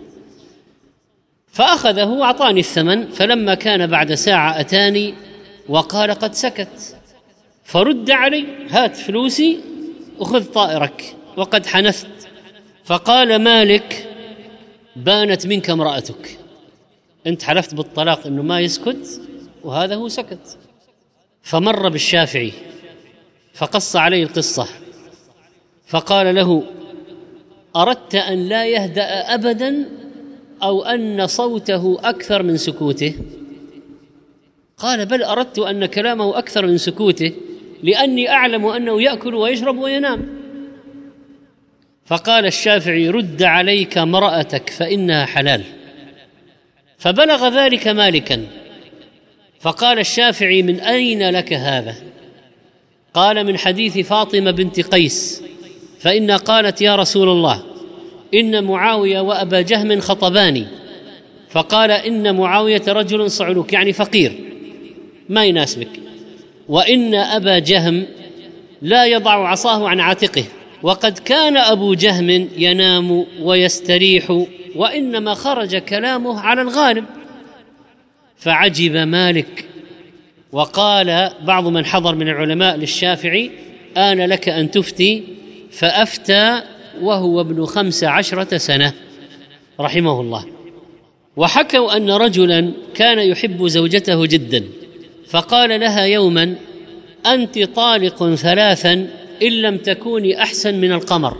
فأخذه وأعطاني الثمن، فلما كان بعد ساعة أتاني وقال: قد سكت. فرد علي: هات فلوسي وخذ طائرك وقد حنثت. فقال مالك: بانت منك امرأتك، أنت حلفت بالطلاق أنه ما يسكت وهذا هو سكت. فمر بالشافعي فقص عليه القصة، فقال له: أردت أن لا يهدأ أبدا أو أن صوته أكثر من سكوته؟ قال: بل أردت أن كلامه أكثر من سكوته، لأني أعلم أنه يأكل ويشرب وينام. فقال الشافعي: رد عليك امرأتك فإنها حلال. فبلغ ذلك مالكا، فقال الشافعي: من أين لك هذا؟ قال: من حديث فاطمة بنت قيس، فإنها قالت: يا رسول الله، إن معاوية وأبا جهم خطباني. فقال: إن معاوية رجل صعلوك، يعني فقير ما يناسبك، وإن أبا جهم لا يضع عصاه عن عاتقه، وقد كان أبو جهم ينام ويستريح، وإنما خرج كلامه على الغالب. فعجب مالك، وقال بعض من حضر من العلماء للشافعي: آن لك أن تفتي. فأفتى وهو ابن 15 سنة رحمه الله. وحكوا أن رجلا كان يحب زوجته جدا، فقال لها يوما: أنت طالق 3 إن لم تكوني أحسن من القمر.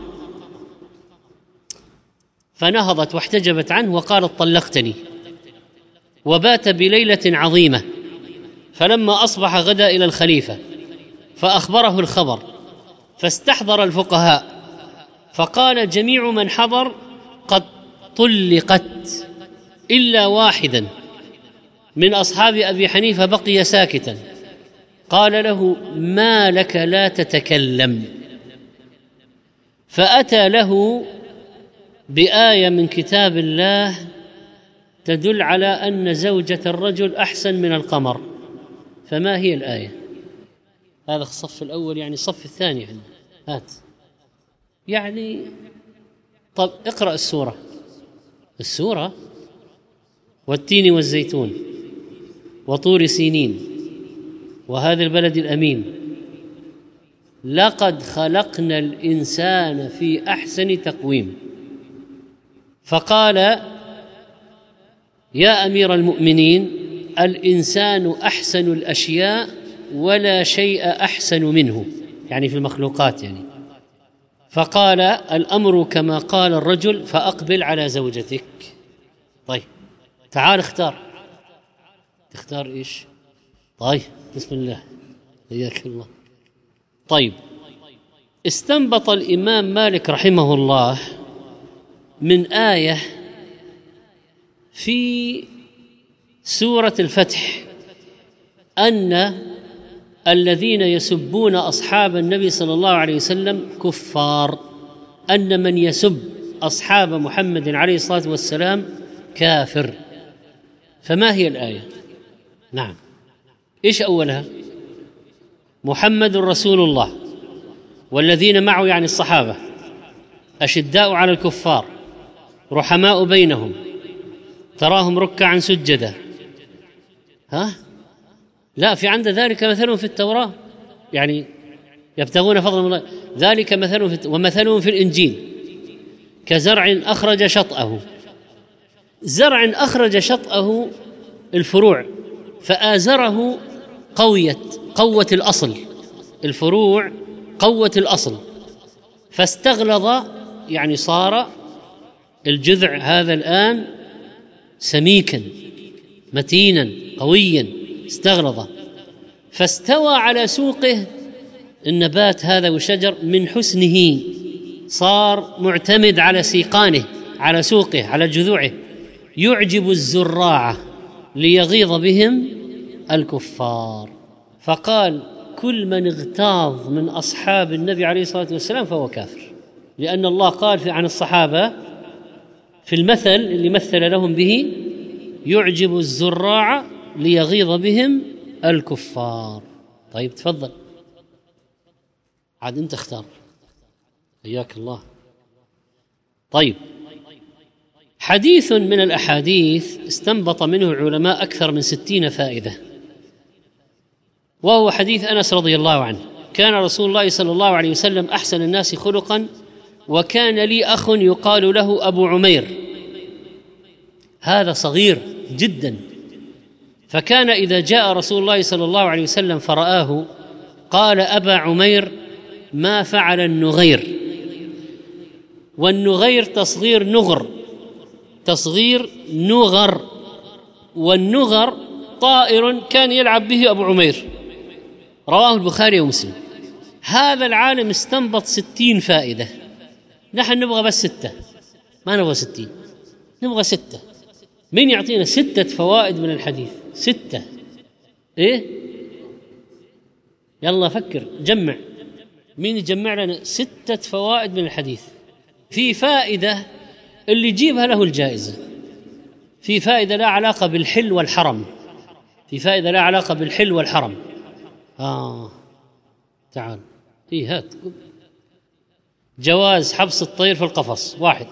فنهضت واحتجبت عنه وقالت: طلقتني. وبات بليلة عظيمة. فلما أصبح غدا إلى الخليفة فأخبره الخبر، فاستحضر الفقهاء فقال: جميع من حضر قد طلقت إلا واحدا من أصحاب أبي حنيفة بقي ساكتا. قال له: ما لك لا تتكلم؟ فأتى له بآية من كتاب الله تدل على أن زوجة الرجل أحسن من القمر. فما هي الآية؟ هذا الصف الأول، يعني الصف الثاني عندنا. هات يعني. طب اقرأ السورة: والتين والزيتون وطور سينين وهذا البلد الأمين لقد خلقنا الإنسان في أحسن تقويم. فقال: يا أمير المؤمنين، الإنسان أحسن الأشياء ولا شيء أحسن منه، يعني في المخلوقات يعني. فقال: الأمر كما قال الرجل، فأقبل على زوجتك. طيب، تعال اختار. تختار إيش؟ طيب بسم الله، حياك الله. طيب، استنبط الإمام مالك رحمه الله من آية في سورة الفتح أن الذين يسبون أصحاب النبي صلى الله عليه وسلم كفار، أن من يسب أصحاب محمد عليه الصلاة والسلام كافر. فما هي الآية؟ نعم، إيش أولها؟ محمد رسول الله والذين معه، يعني الصحابة، أشداء على الكفار رحماء بينهم تراهم ركعا سجدا. ها؟ لا، في عند ذلك مثلهم في التوراة، يعني يبتغون فضلا من الله، ذلك مثلهم ومثلهم في الإنجيل كزرع أخرج شطأه. زرع أخرج شطأه الفروع، فآزره قوة الأصل، الفروع قوة الأصل، فاستغلظ، يعني صار الجذع هذا الآن سميكا متينا قويا، استغلظ، فاستوى على سوقه النبات هذا والشجر من حسنه، صار معتمد على سيقانه، على سوقه، على جذوعه، يعجب الزراع ليغيظ بهم الكفار. فقال كل من اغتاظ من أصحاب النبي عليه الصلاة والسلام فهو كافر، لأن الله قال عن الصحابة في المثل اللي مثل لهم به: يعجب الزراع ليغيظ بهم الكفار. طيب تفضل، عاد أنت اختار، حياك الله. طيب، حديث من الأحاديث استنبط منه العلماء أكثر من 60 فائدة، وهو حديث أنس رضي الله عنه: كان رسول الله صلى الله عليه وسلم أحسن الناس خلقا، وكان لي أخ يقال له أبو عمير، هذا صغير جدا، فكان إذا جاء رسول الله صلى الله عليه وسلم فرآه قال: أبا عمير، ما فعل النغير؟ والنغير تصغير نغر، تصغير نغر، والنغر طائر كان يلعب به أبو عمير، رواه البخاري ومسلم. هذا العالم استنبط 60 فائدة، نحن نبغى بس 6، ما نبغى 60، نبغى 6. مين يعطينا 6 فوائد من الحديث؟ 6. إيه؟ يلا فكر، جمع، مين يجمع لنا 6 فوائد من الحديث؟ في فائدة اللي يجيبها له الجائزة، في فائدة لا علاقة بالحل والحرم، في فائدة لا علاقة بالحل والحرم. تعال، إيه هات. جواز حبس الطير في القفص، 1.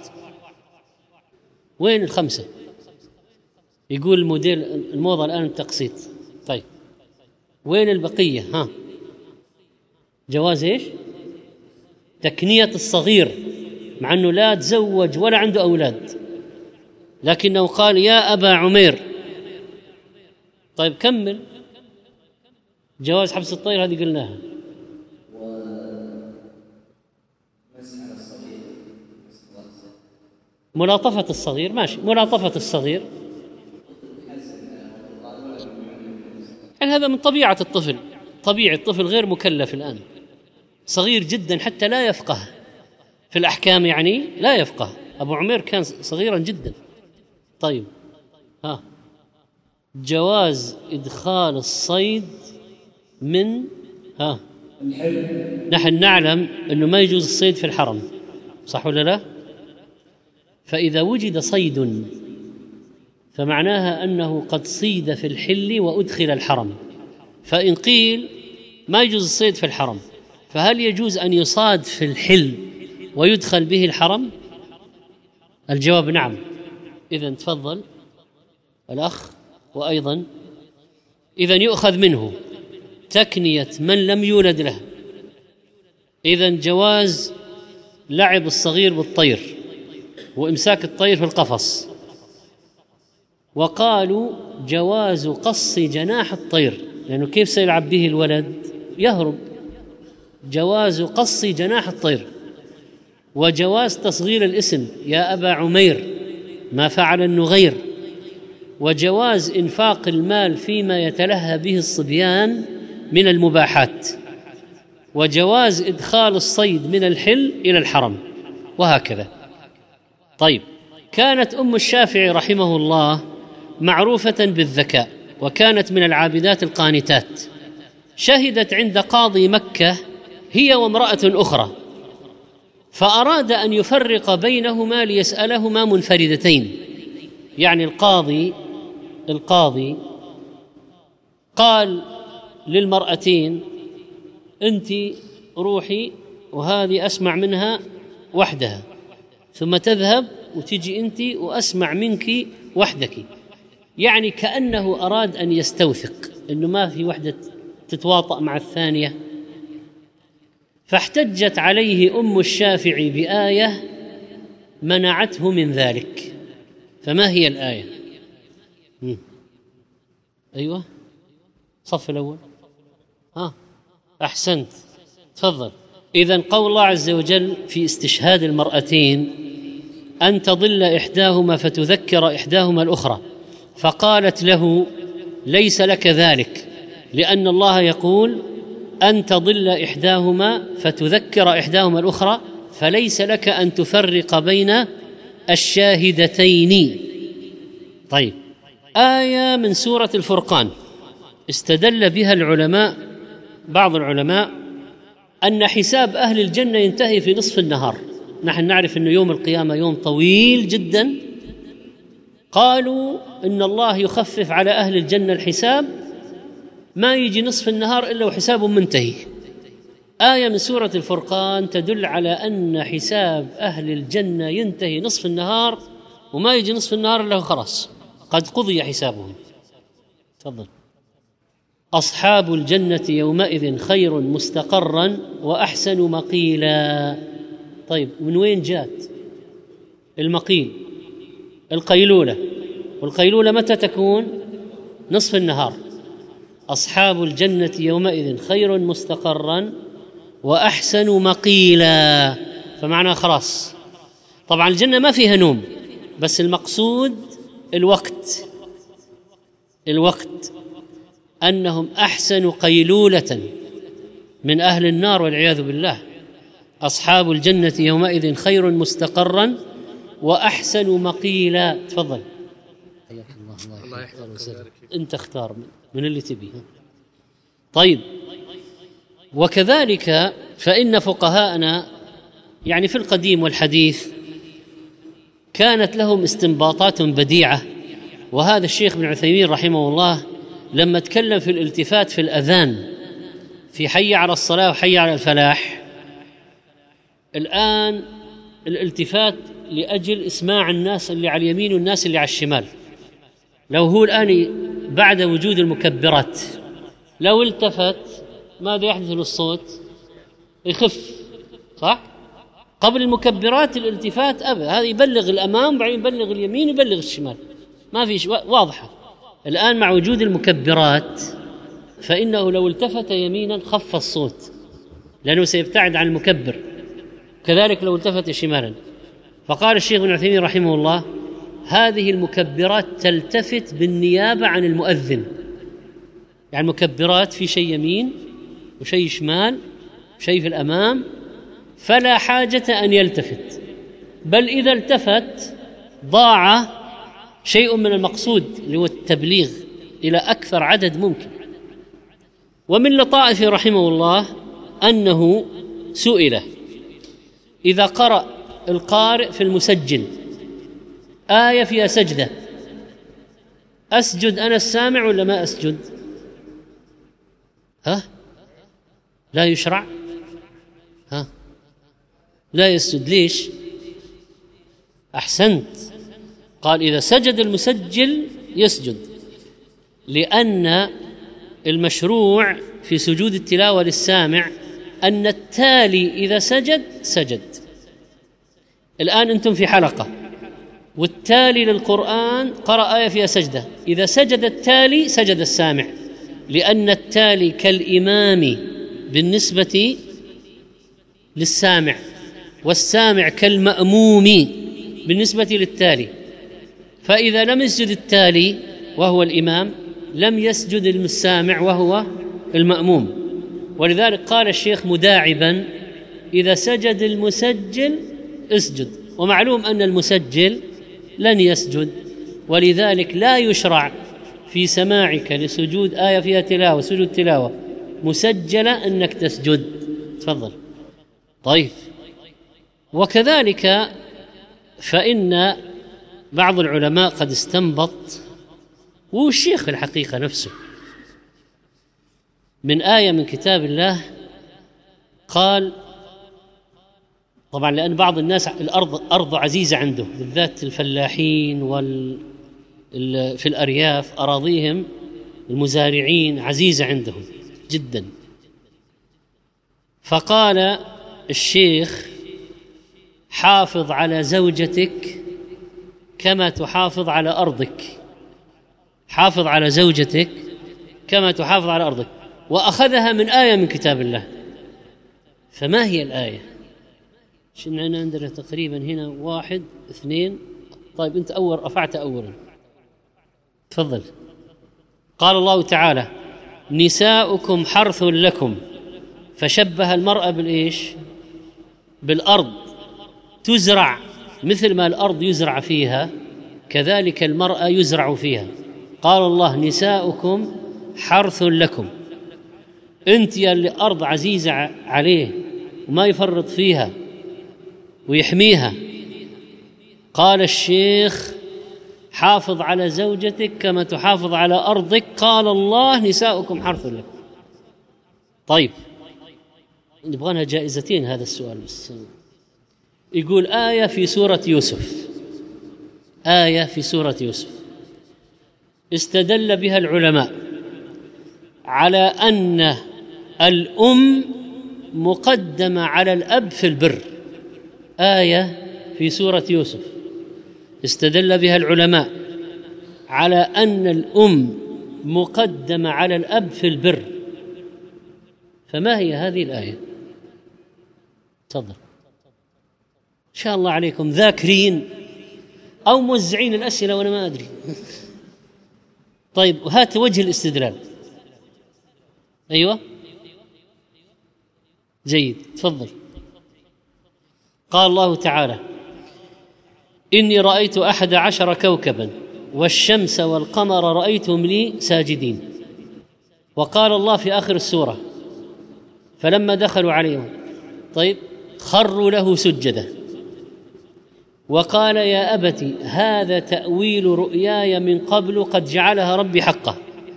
وين 5؟ يقول الموديل الموضة الآن التقسيط. طيب وين البقية؟ ها، جواز إيش؟ تكنية الصغير، مع أنه لا تزوج ولا عنده أولاد، لكنه قال: يا أبا عمير. طيب كمل. جواز حبس الطير هذه قلناها. ملاطفة الصغير، ماشي، ملاطفة الصغير، يعني هذا من طبيعة الطفل، طبيعي الطفل غير مكلف الآن، صغير جدا حتى لا يفقه في الأحكام، يعني لا يفقه. أبو عمير كان صغيرا جدا. طيب ها، جواز إدخال الصيد من نحن نعلم أنه ما يجوز الصيد في الحرم، صح ولا لا؟ فإذا وجد صيد فمعناها أنه قد صيد في الحل وأدخل الحرم. فإن قيل ما يجوز الصيد في الحرم، فهل يجوز أن يصاد في الحل ويدخل به الحرم؟ الجواب نعم. إذن تفضل الأخ. وأيضا إذن يؤخذ منه تكنية من لم يولد له. إذن جواز لعب الصغير بالطير وإمساك الطير في القفص. وقالوا جواز قص جناح الطير، لأنه كيف سيلعب به الولد؟ يهرب. جواز قص جناح الطير. وجواز تصغير الاسم: يا أبا عمير، ما فعل النغير. وجواز إنفاق المال فيما يتلهى به الصبيان من المباحات، وجواز إدخال الصيد من الحل إلى الحرم، وهكذا. طيب، كانت أم الشافعي رحمه الله معروفة بالذكاء، وكانت من العابدات القانتات، شهدت عند قاضي مكة هي وامرأة أخرى، فأراد أن يفرق بينهما ليسألهما منفردتين. يعني القاضي قال للمرأتين: أنت روحي وهذه أسمع منها وحدها، ثم تذهب وتجي أنت وأسمع منك وحدك. يعني كأنه أراد أن يستوثق أنه ما في وحدة تتواطأ مع الثانية. فاحتجت عليه أم الشافعي بآية منعته من ذلك. فما هي الآية؟ أيوة، صف الأول. أحسنت، تفضل. إذن قول الله عز وجل في استشهاد المرأتين: أن تضل إحداهما فتذكر إحداهما الأخرى، فقالت له: ليس لك ذلك، لأن الله يقول: أن تضل إحداهما فتذكر إحداهما الأخرى، فليس لك أن تفرق بين الشاهدتين. طيب، آية من سورة الفرقان استدل بها بعض العلماء أن حساب أهل الجنة ينتهي في نصف النهار. نحن نعرف أن يوم القيامة يوم طويل جدا، قالوا إن الله يخفف على أهل الجنة الحساب، ما يجي نصف النهار إلا وحسابهم منتهي. آية من سورة الفرقان تدل على أن حساب أهل الجنة ينتهي نصف النهار، وما يجي نصف النهار إلا خلاص قد قضي حسابهم. تفضل. أصحاب الجنة يومئذ خير مستقرا وأحسن مقيلا. طيب، من وين جات المقيل؟ القيلولة. والقيلولة متى تكون؟ نصف النهار. أصحاب الجنة يومئذ خير مستقرا وأحسن مقيلا، فمعنى خلاص. طبعا الجنة ما فيها نوم، بس المقصود الوقت أنهم أحسن قيلولة من أهل النار والعياذ بالله. أصحاب الجنة يومئذ خير مستقرا وأحسن مقيلا. تفضل. حياك الله يحفظك. أنت اختار من اللي تبيه. طيب، وكذلك فإن فقهاءنا يعني في القديم والحديث كانت لهم استنباطات بديعة. وهذا الشيخ ابن عثيمين رحمه الله لما تكلم في الالتفات في الأذان في حي على الصلاة وحي على الفلاح، الآن الالتفات لأجل إسماع الناس اللي على اليمين والناس اللي على الشمال. لو هو الآن بعد وجود المكبرات لو التفت ماذا يحدث للصوت؟ يخف، صح؟ قبل المكبرات الالتفات هذا يبلغ الأمام بعدين يبلغ اليمين يبلغ الشمال، ما في واضحة. الآن مع وجود المكبرات فإنه لو التفت يمينا خف الصوت لأنه سيبتعد عن المكبر، كذلك لو التفت شمالا. فقال الشيخ ابن عثيمين رحمه الله: هذه المكبرات تلتفت بالنيابة عن المؤذن. يعني المكبرات في شيء يمين وشيء شمال وشيء في الأمام، فلا حاجة أن يلتفت، بل إذا التفت ضاع شيء من المقصود اللي هو التبليغ إلى أكثر عدد ممكن. ومن لطائفه رحمه الله أنه سئل: إذا قرأ القارئ في المسجل آية فيها سجدة أسجد أنا السامع ولا ما أسجد؟ لا يشرع؟ لا يسجد. ليش؟ أحسنت، قال إذا سجد المسجل يسجد، لأن المشروع في سجود التلاوة للسامع أن التالي إذا سجد. الآن أنتم في حلقة والتالي للقرآن قرأ آية فيها سجدة، إذا سجد التالي سجد السامع، لأن التالي كالإمام بالنسبة للسامع، والسامع كالمأموم بالنسبة للتالي. فإذا لم يسجد التالي وهو الإمام لم يسجد السامع وهو المأموم. ولذلك قال الشيخ مداعبا: إذا سجد المسجل اسجد. ومعلوم أن المسجل لن يسجد، ولذلك لا يشرع في سماعك لسجود آية فيها تلاوة، سجود تلاوة مسجلة، أنك تسجد. تفضل. طيب، وكذلك فإن بعض العلماء قد استنبط، والشيخ في الحقيقة نفسه، من آية من كتاب الله، قال طبعا لأن بعض الناس الأرض عزيزة عنده، بالذات الفلاحين في الأرياف أراضيهم المزارعين عزيزة عندهم جدا، فقال الشيخ: حافظ على زوجتك كما تحافظ على أرضك، حافظ على زوجتك كما تحافظ على أرضك، وأخذها من آية من كتاب الله. فما هي الآية؟ شنو عندنا تقريبا هنا 1 2. طيب أنت رفعت أولا، تفضل. قال الله تعالى: نساؤكم حرث لكم، فشبه المرأة بالإيش؟ بالأرض، تزرع مثل ما الأرض يزرع فيها، كذلك المرأة يزرع فيها. قال الله: نساؤكم حرث لكم. أنت يا اللي أرض عزيزة عليه وما يفرط فيها ويحميها، قال الشيخ: حافظ على زوجتك كما تحافظ على أرضك. قال الله: نساؤكم حرث لكم. طيب، نبغى جائزتين هذا السؤال بس. يقول آية في سورة يوسف، آية في سورة يوسف استدل بها العلماء على أن الأم مقدمة على الأب في البر. آية في سورة يوسف استدل بها العلماء على أن الأم مقدمة على الأب في البر. فما هي هذه الآية؟ تفضل. إن شاء الله عليكم ذاكرين أو موزعين الأسئلة وأنا ما أدري. طيب، وهات وجه الاستدلال. أيوة، جيد، تفضل. قال الله تعالى: إني رأيت 11 كوكبا والشمس والقمر رأيتهم لي ساجدين. وقال الله في آخر السورة: فلما دخلوا عليهم طيب خروا له سجدا، وقال: يا أبت هذا تأويل رؤياي من قبل قد جعلها ربي حقا.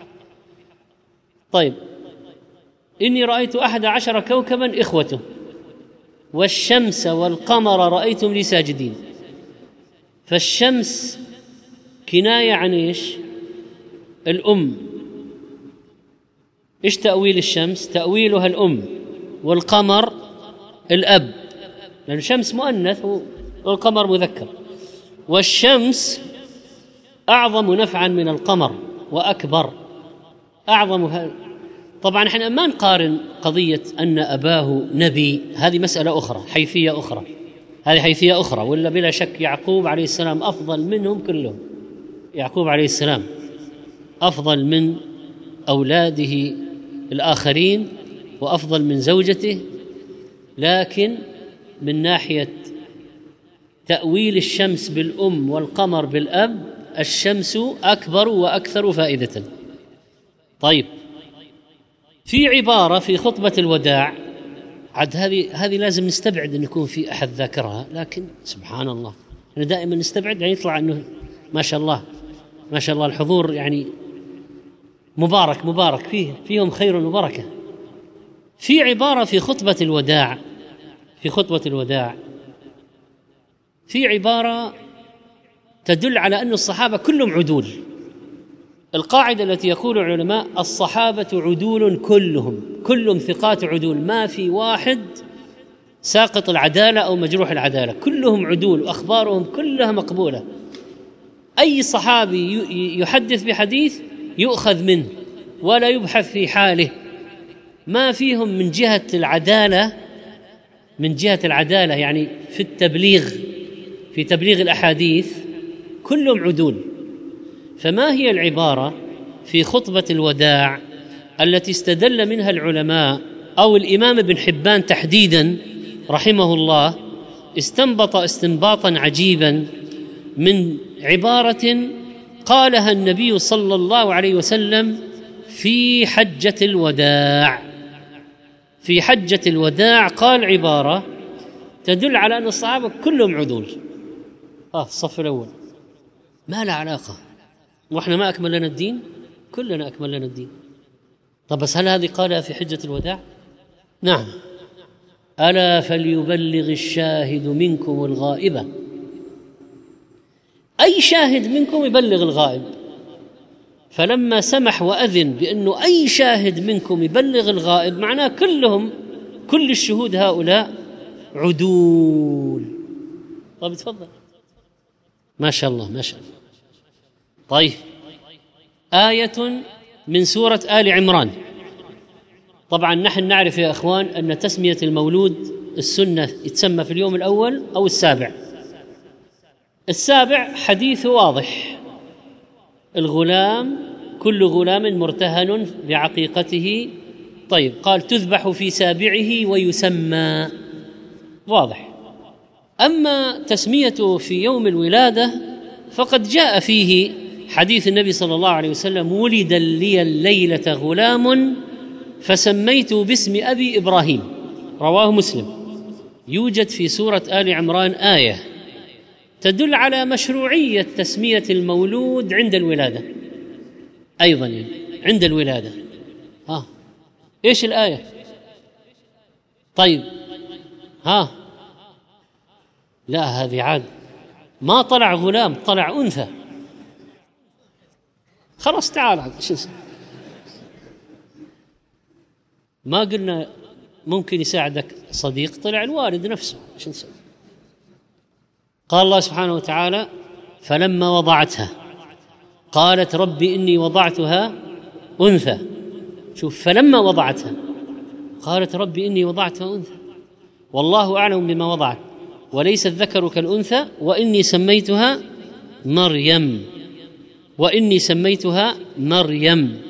طيب، إني رأيت 11 كوكبا إخوته، والشمس والقمر رأيتم لي ساجدين. فالشمس كناية عن إيش؟ الأم. إيش تأويل الشمس؟ تأويلها الأم، والقمر الأب، لأن الشمس مؤنث والقمر مذكر. والشمس أعظم نفعا من القمر وأكبر، أعظم. طبعا احنا ما نقارن قضية أن أباه نبي، هذه مسألة أخرى، حيثية أخرى، هذه حيثية أخرى. ولا بلا شك يعقوب عليه السلام أفضل منهم كلهم، يعقوب عليه السلام أفضل من أولاده الآخرين وأفضل من زوجته، لكن من ناحية تأويل الشمس بالأم والقمر بالأب، الشمس أكبر وأكثر فائدة. طيب، في عبارة في خطبة الوداع، عاد هذه لازم نستبعد أن يكون في أحد ذاكرها، لكن سبحان الله أنا دائما نستبعد، يعني يطلع أنه ما شاء الله ما شاء الله الحضور يعني مبارك فيهم خير وبركة. في عبارة في خطبة الوداع، في عبارة تدل على أن الصحابة كلهم عدول. القاعدة التي يقول العلماء: الصحابة عدول كلهم ثقات عدول، ما في واحد ساقط العدالة أو مجروح العدالة، كلهم عدول وأخبارهم كلها مقبولة. أي صحابي يحدث بحديث يؤخذ منه ولا يبحث في حاله، ما فيهم من جهة العدالة يعني في تبليغ الأحاديث كلهم عدول. فما هي العبارة في خطبة الوداع التي استدل منها العلماء أو الإمام ابن حبان تحديدا رحمه الله استنبط استنباطا عجيبا من عبارة قالها النبي صلى الله عليه وسلم في حجة الوداع. في حجة الوداع قال عبارة تدل على أن الصحابة كلهم عدول. الصف الأول ما له علاقة، وإحنا ما أكمل لنا الدين؟ كلنا أكمل لنا الدين. طب بس هل هذه قالها في حجة الوداع؟ نعم. ألا فليبلغ الشاهد منكم الغائبة. أي شاهد منكم يبلغ الغائب. فلما سمح وأذن بأنه أي شاهد منكم يبلغ الغائب معناه كل الشهود هؤلاء عدول. طيب تفضل. ما شاء الله ما شاء الله. طيب آية من سورة آل عمران. طبعا نحن نعرف يا أخوان أن تسمية المولود السنة يتسمى في اليوم الأول أو السابع. السابع حديث واضح، الغلام كل غلام مرتهن بعقيقته. طيب قال تذبح في سابعه ويسمى، واضح. أما تسميته في يوم الولادة فقد جاء فيه حديث النبي صلى الله عليه وسلم ولد لي الليلة غلام فسميته باسم أبي إبراهيم، رواه مسلم. يوجد في سورة آل عمران آية تدل على مشروعية تسمية المولود عند الولادة أيضا، يعني عند الولادة. إيش الآية؟ طيب لا هذه عاد ما طلع غلام، طلع أنثى. خلاص تعال شو ما قلنا ممكن يساعدك صديق، طلع الوالد نفسه. شو نسوي؟ قال الله سبحانه وتعالى فلما وضعتها قالت ربي إني وضعتها أنثى. شوف، فلما وضعتها قالت ربي إني وضعتها أنثى والله أعلم بما وضعت وليس الذكر كالأنثى وإني سميتها مريم. وإني سميتها مريم.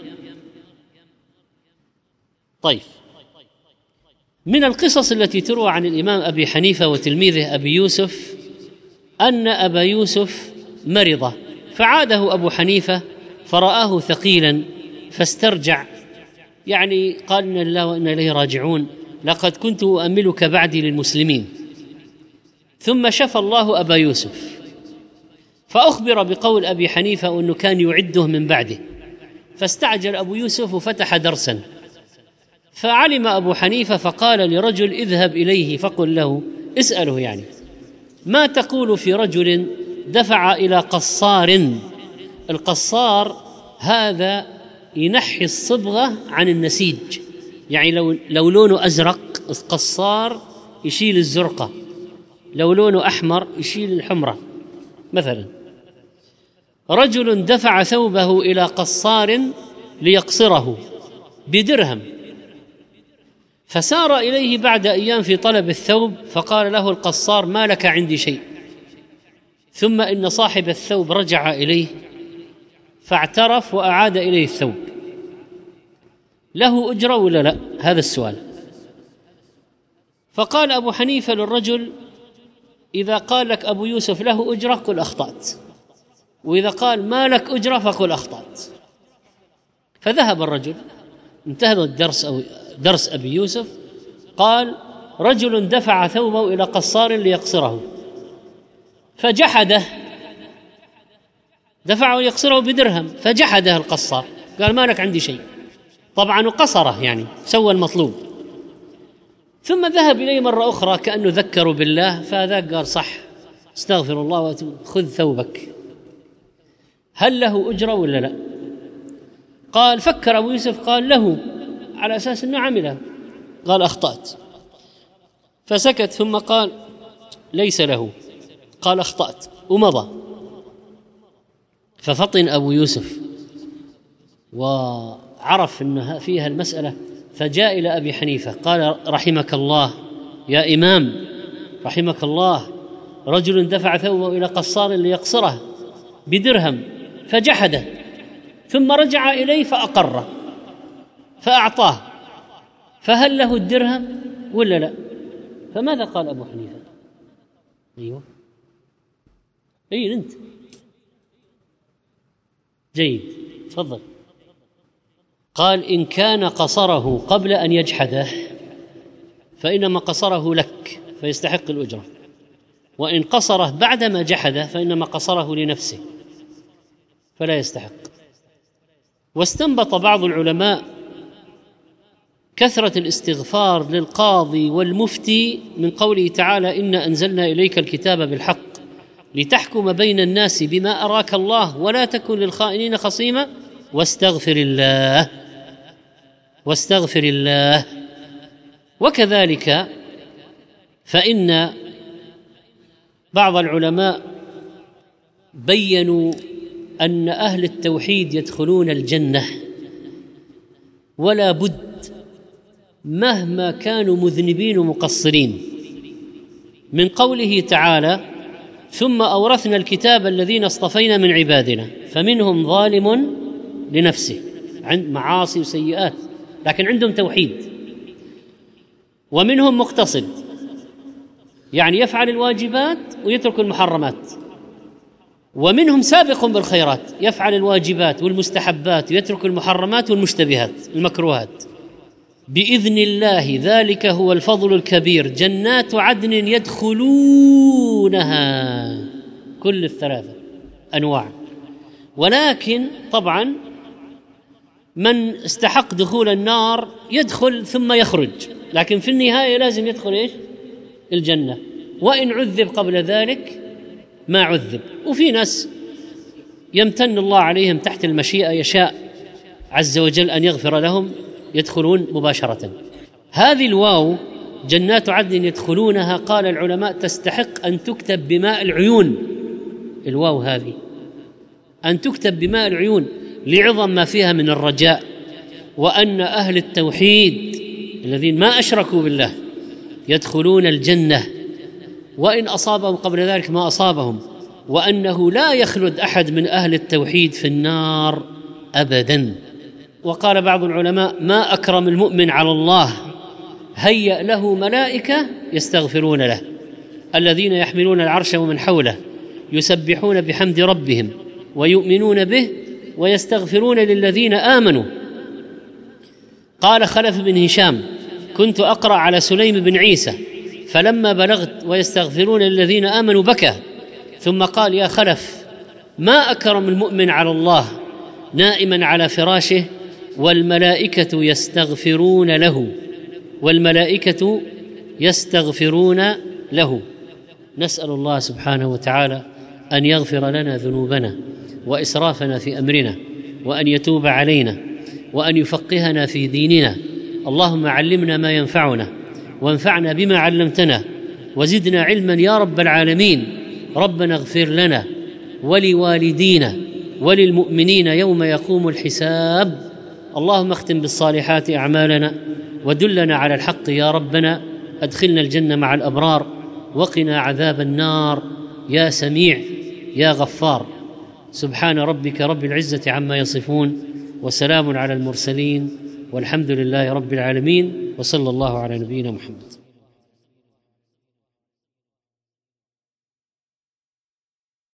طيب، من القصص التي تروى عن الإمام أبي حنيفة وتلميذه أبي يوسف أن أبا يوسف مرض فعاده أبو حنيفة فرآه ثقيلا فاسترجع، يعني قال إن الله وإنا إليه راجعون، لقد كنت أؤملك بعدي للمسلمين. ثم شفى الله أبا يوسف فأخبر بقول أبي حنيفة أنه كان يعده من بعده، فاستعجل أبو يوسف وفتح درسا. فعلم أبو حنيفة فقال لرجل اذهب إليه فقل له، اسأله يعني ما تقول في رجل دفع إلى قصار. القصار هذا ينحي الصبغة عن النسيج، يعني لو لونه أزرق القصار يشيل الزرقة، لو لونه أحمر يشيل الحمرة. مثلا رجل دفع ثوبه إلى قصار ليقصره بدرهم، فسار إليه بعد أيام في طلب الثوب فقال له القصار ما لك عندي شيء. ثم إن صاحب الثوب رجع إليه فاعترف وأعاد إليه الثوب. له أجرة ولا لا؟ هذا السؤال. فقال أبو حنيفة للرجل إذا قال لك أبو يوسف له أجرة قل أخطأت، وإذا قال ما لك أجرة فقل أخطأت. فذهب الرجل، انتهى الدرس أو درس أبي يوسف. قال رجل دفع ثوبه إلى قصار ليقصره فجحده، دفعه يقصره بدرهم فجحده القصار، قال ما لك عندي شيء، طبعا وقصره يعني سوى المطلوب. ثم ذهب إليه مرة أخرى كأنه ذكروا بالله، فذاك قال صح استغفر الله وأتوب، خذ ثوبك. هل له أجرة ولا لا؟ قال فكر أبو يوسف قال له، على أساس أنه عمله، قال أخطأت. فسكت ثم قال ليس له، قال أخطأت ومضى. ففطن أبو يوسف وعرف أن فيها المسألة، فجاء إلى أبي حنيفة قال رحمك الله يا إمام، رحمك الله، رجل دفع ثوبه إلى قصار ليقصره بدرهم فجحده، ثم رجع إليه فأقره فأعطاه، فهل له الدرهم ولا لا؟ فماذا قال أبو حنيفة؟ أيوه أنت جيد، تفضل. قال إن كان قصره قبل أن يجحده فإنما قصره لك فيستحق الأجرة، وإن قصره بعدما جحده فإنما قصره لنفسه فلا يستحق. واستنبط بعض العلماء كثرة الاستغفار للقاضي والمفتي من قوله تعالى إنا أنزلنا إليك الكتاب بالحق لتحكم بين الناس بما أراك الله ولا تكن للخائنين خصيما واستغفر الله. وكذلك فإن بعض العلماء بيّنوا أن أهل التوحيد يدخلون الجنة ولا بد مهما كانوا مذنبين ومقصرين، من قوله تعالى ثم أورثنا الكتاب الذين اصطفينا من عبادنا فمنهم ظالم لنفسه عند معاصي وسيئات لكن عندهم توحيد، ومنهم مقتصد يعني يفعل الواجبات ويترك المحرمات، ومنهم سابق بالخيرات يفعل الواجبات والمستحبات ويترك المحرمات والمشتبهات المكروهات بإذن الله، ذلك هو الفضل الكبير، جنات عدن يدخلونها، كل الثلاثة أنواع. ولكن طبعا من استحق دخول النار يدخل ثم يخرج، لكن في النهاية لازم يدخل إيش؟ الجنة، وإن عذب قبل ذلك ما عذب. وفي ناس يمتن الله عليهم تحت المشيئة، يشاء عز وجل أن يغفر لهم يدخلون مباشرة. هذه الواو جنات عدن يدخلونها قال العلماء تستحق أن تكتب بماء العيون، الواو هذه أن تكتب بماء العيون لعظم ما فيها من الرجاء، وأن أهل التوحيد الذين ما أشركوا بالله يدخلون الجنة وإن أصابهم قبل ذلك ما أصابهم، وأنه لا يخلد أحد من أهل التوحيد في النار أبدا. وقال بعض العلماء ما أكرم المؤمن على الله، هيأ له ملائكة يستغفرون له الذين يحملون العرش ومن حوله يسبحون بحمد ربهم ويؤمنون به ويستغفرون للذين آمنوا. قال خلف بن هشام كنت أقرأ على سليم بن عيسى فلما بلغت ويستغفرون للذين آمنوا بكى، ثم قال يا خلف ما أكرم المؤمن على الله نائما على فراشه والملائكة يستغفرون له. نسأل الله سبحانه وتعالى أن يغفر لنا ذنوبنا وإسرافنا في أمرنا، وأن يتوب علينا، وأن يفقهنا في ديننا. اللهم علمنا ما ينفعنا وانفعنا بما علمتنا وزدنا علما يا رب العالمين. ربنا اغفر لنا ولوالدينا وللمؤمنين يوم يقوم الحساب. اللهم اختم بالصالحات أعمالنا ودلنا على الحق يا ربنا، أدخلنا الجنة مع الأبرار وقنا عذاب النار يا سميع يا غفار. سبحان ربك رب العزة عما يصفون وسلام على المرسلين والحمد لله رب العالمين، وصلى الله على نبينا محمد.